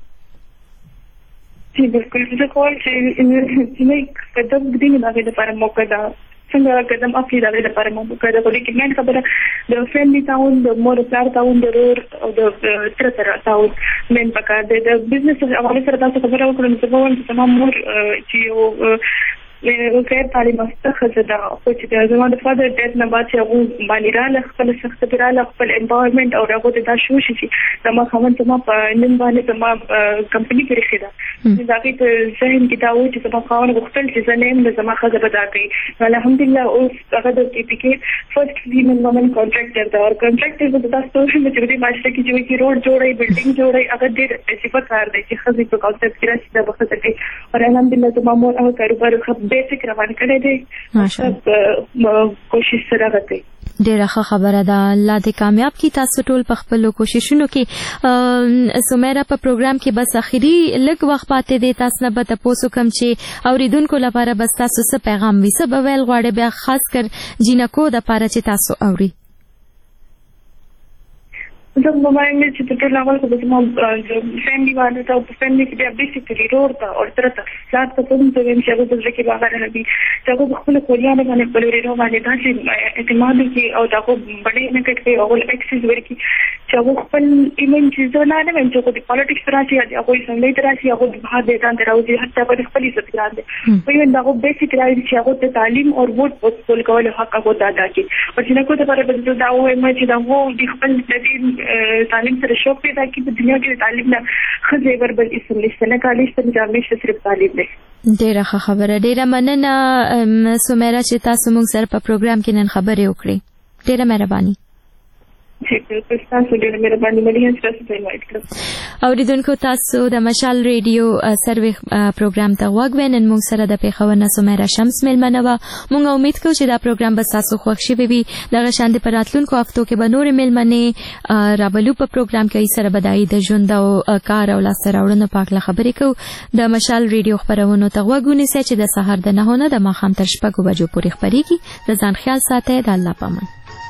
S8: जी बिल्कुल मुझे कॉल चाहिए कदम दिन लगे लपاره موقع ده څنګه قدم اخلي دا لپاره موقع ده لیکن من خبره د فیملی تاون د مور پلار تاون د رور او د تر تر تاون من پکار د بزنس حواله سره تاسو خبره وکړم چې په وانه تمام مور چې یو وکړ تعلیم مستخه ده او چې د زموږ د فادر ډیت نه بعد چې هغه باندې را خپل سخت پیراله خپل امپاورمنت او هغه د شو شي زموږ خمن زموږ په نن باندې زموږ کمپنی کې رخصه ده ځکه چې ذهن کې دا و چې زموږ خاون غوښتل چې زنیم د زموږ خزه بدا کوي الحمدلله اوس هغه د ټي پی کې فرست ویمن وومن کانټراکټر دا او کانټراکټر د تاسو ته چې د ماشته کې چې روډ جوړي بلډینګ جوړي هغه ډېر صفات کار دی چې خزه په کانسپټ کې راځي د وخت کې او الحمدلله زموږ مور هغه کاروبار خو بیسیک روان کړی دی ماشاءالله کوشش سره غته.
S12: ډیره ښه خبره ده. الله دې کامیاب کی تاسو ټول په خپل کوششونو کې. سمیرا په پروګرام کې بس اخیری لږ وخت پاتې دی تاسو نه به تاسو کوم چې اوریدونکو لپاره بس تاسو څه پیغام وي څه به ویل غواړي بیا خاص کر جینکو د لپاره چې تاسو اوري؟
S8: زه په باندې چې په ټول اول کې د مو فیملی باندې ته په فیملی کې بیا بیسیکلی رور ته او تر ته سات په کوم څه ویم چې هغه د ځکه باندې راځي چې هغه خپل کولیان باندې خپل ورو باندې داسې اعتماد کې او دا کو باندې نه کټي او اکسس ورکی چې هغه خپل ایمن چې زه نه نه چې په پالیټکس راځي هغه څنګه راځي هغه د بهاد دان راوځي حتی په خپل څه ګران دي په یوه دا بیسیک راځي چې هغه ته تعلیم او ووټ په خپل کول حق هغه ادا کوي او چې نه کوته پر بده دا وایي چې دا وو د خپل د تعلیم سره شوق پیدا کی په دنیا کې تعلیم نه خزه وربل اسم لسنه کالج ته جامې صرف تعلیم دی.
S12: ډیره ښه خبره. ډیره مننه سمیرا چې تاسو موږ سره په پروګرام کې نن خبرې وکړې. ډیره مهرباني.
S8: چې تاسو ډېر مهرباني ملي تاسو ته انوایټ کړم.
S12: اوریدونکو تاسو د مشال ریډیو سروي پروګرام ته غوږ ونن موږ سره د پیښور نه سمیرا شمس ملمنه و. موږ امید کوو چې دا پروګرام به تاسو خوښ شي وي. دغه شان په راتلونکو هفتو کې به نور ملمنه رابلو په پروګرام کې سره بدایي د ژوند او کار او لاس راوړنو په اړه خبرې کوو. د مشال ریډیو خبرونو ته غوږ ونیسئ چې د سهار د نهو نه د ماښام تر شپږو بجو پورې خپرېږي. د ځان خیال ساتئ. د الله پامان.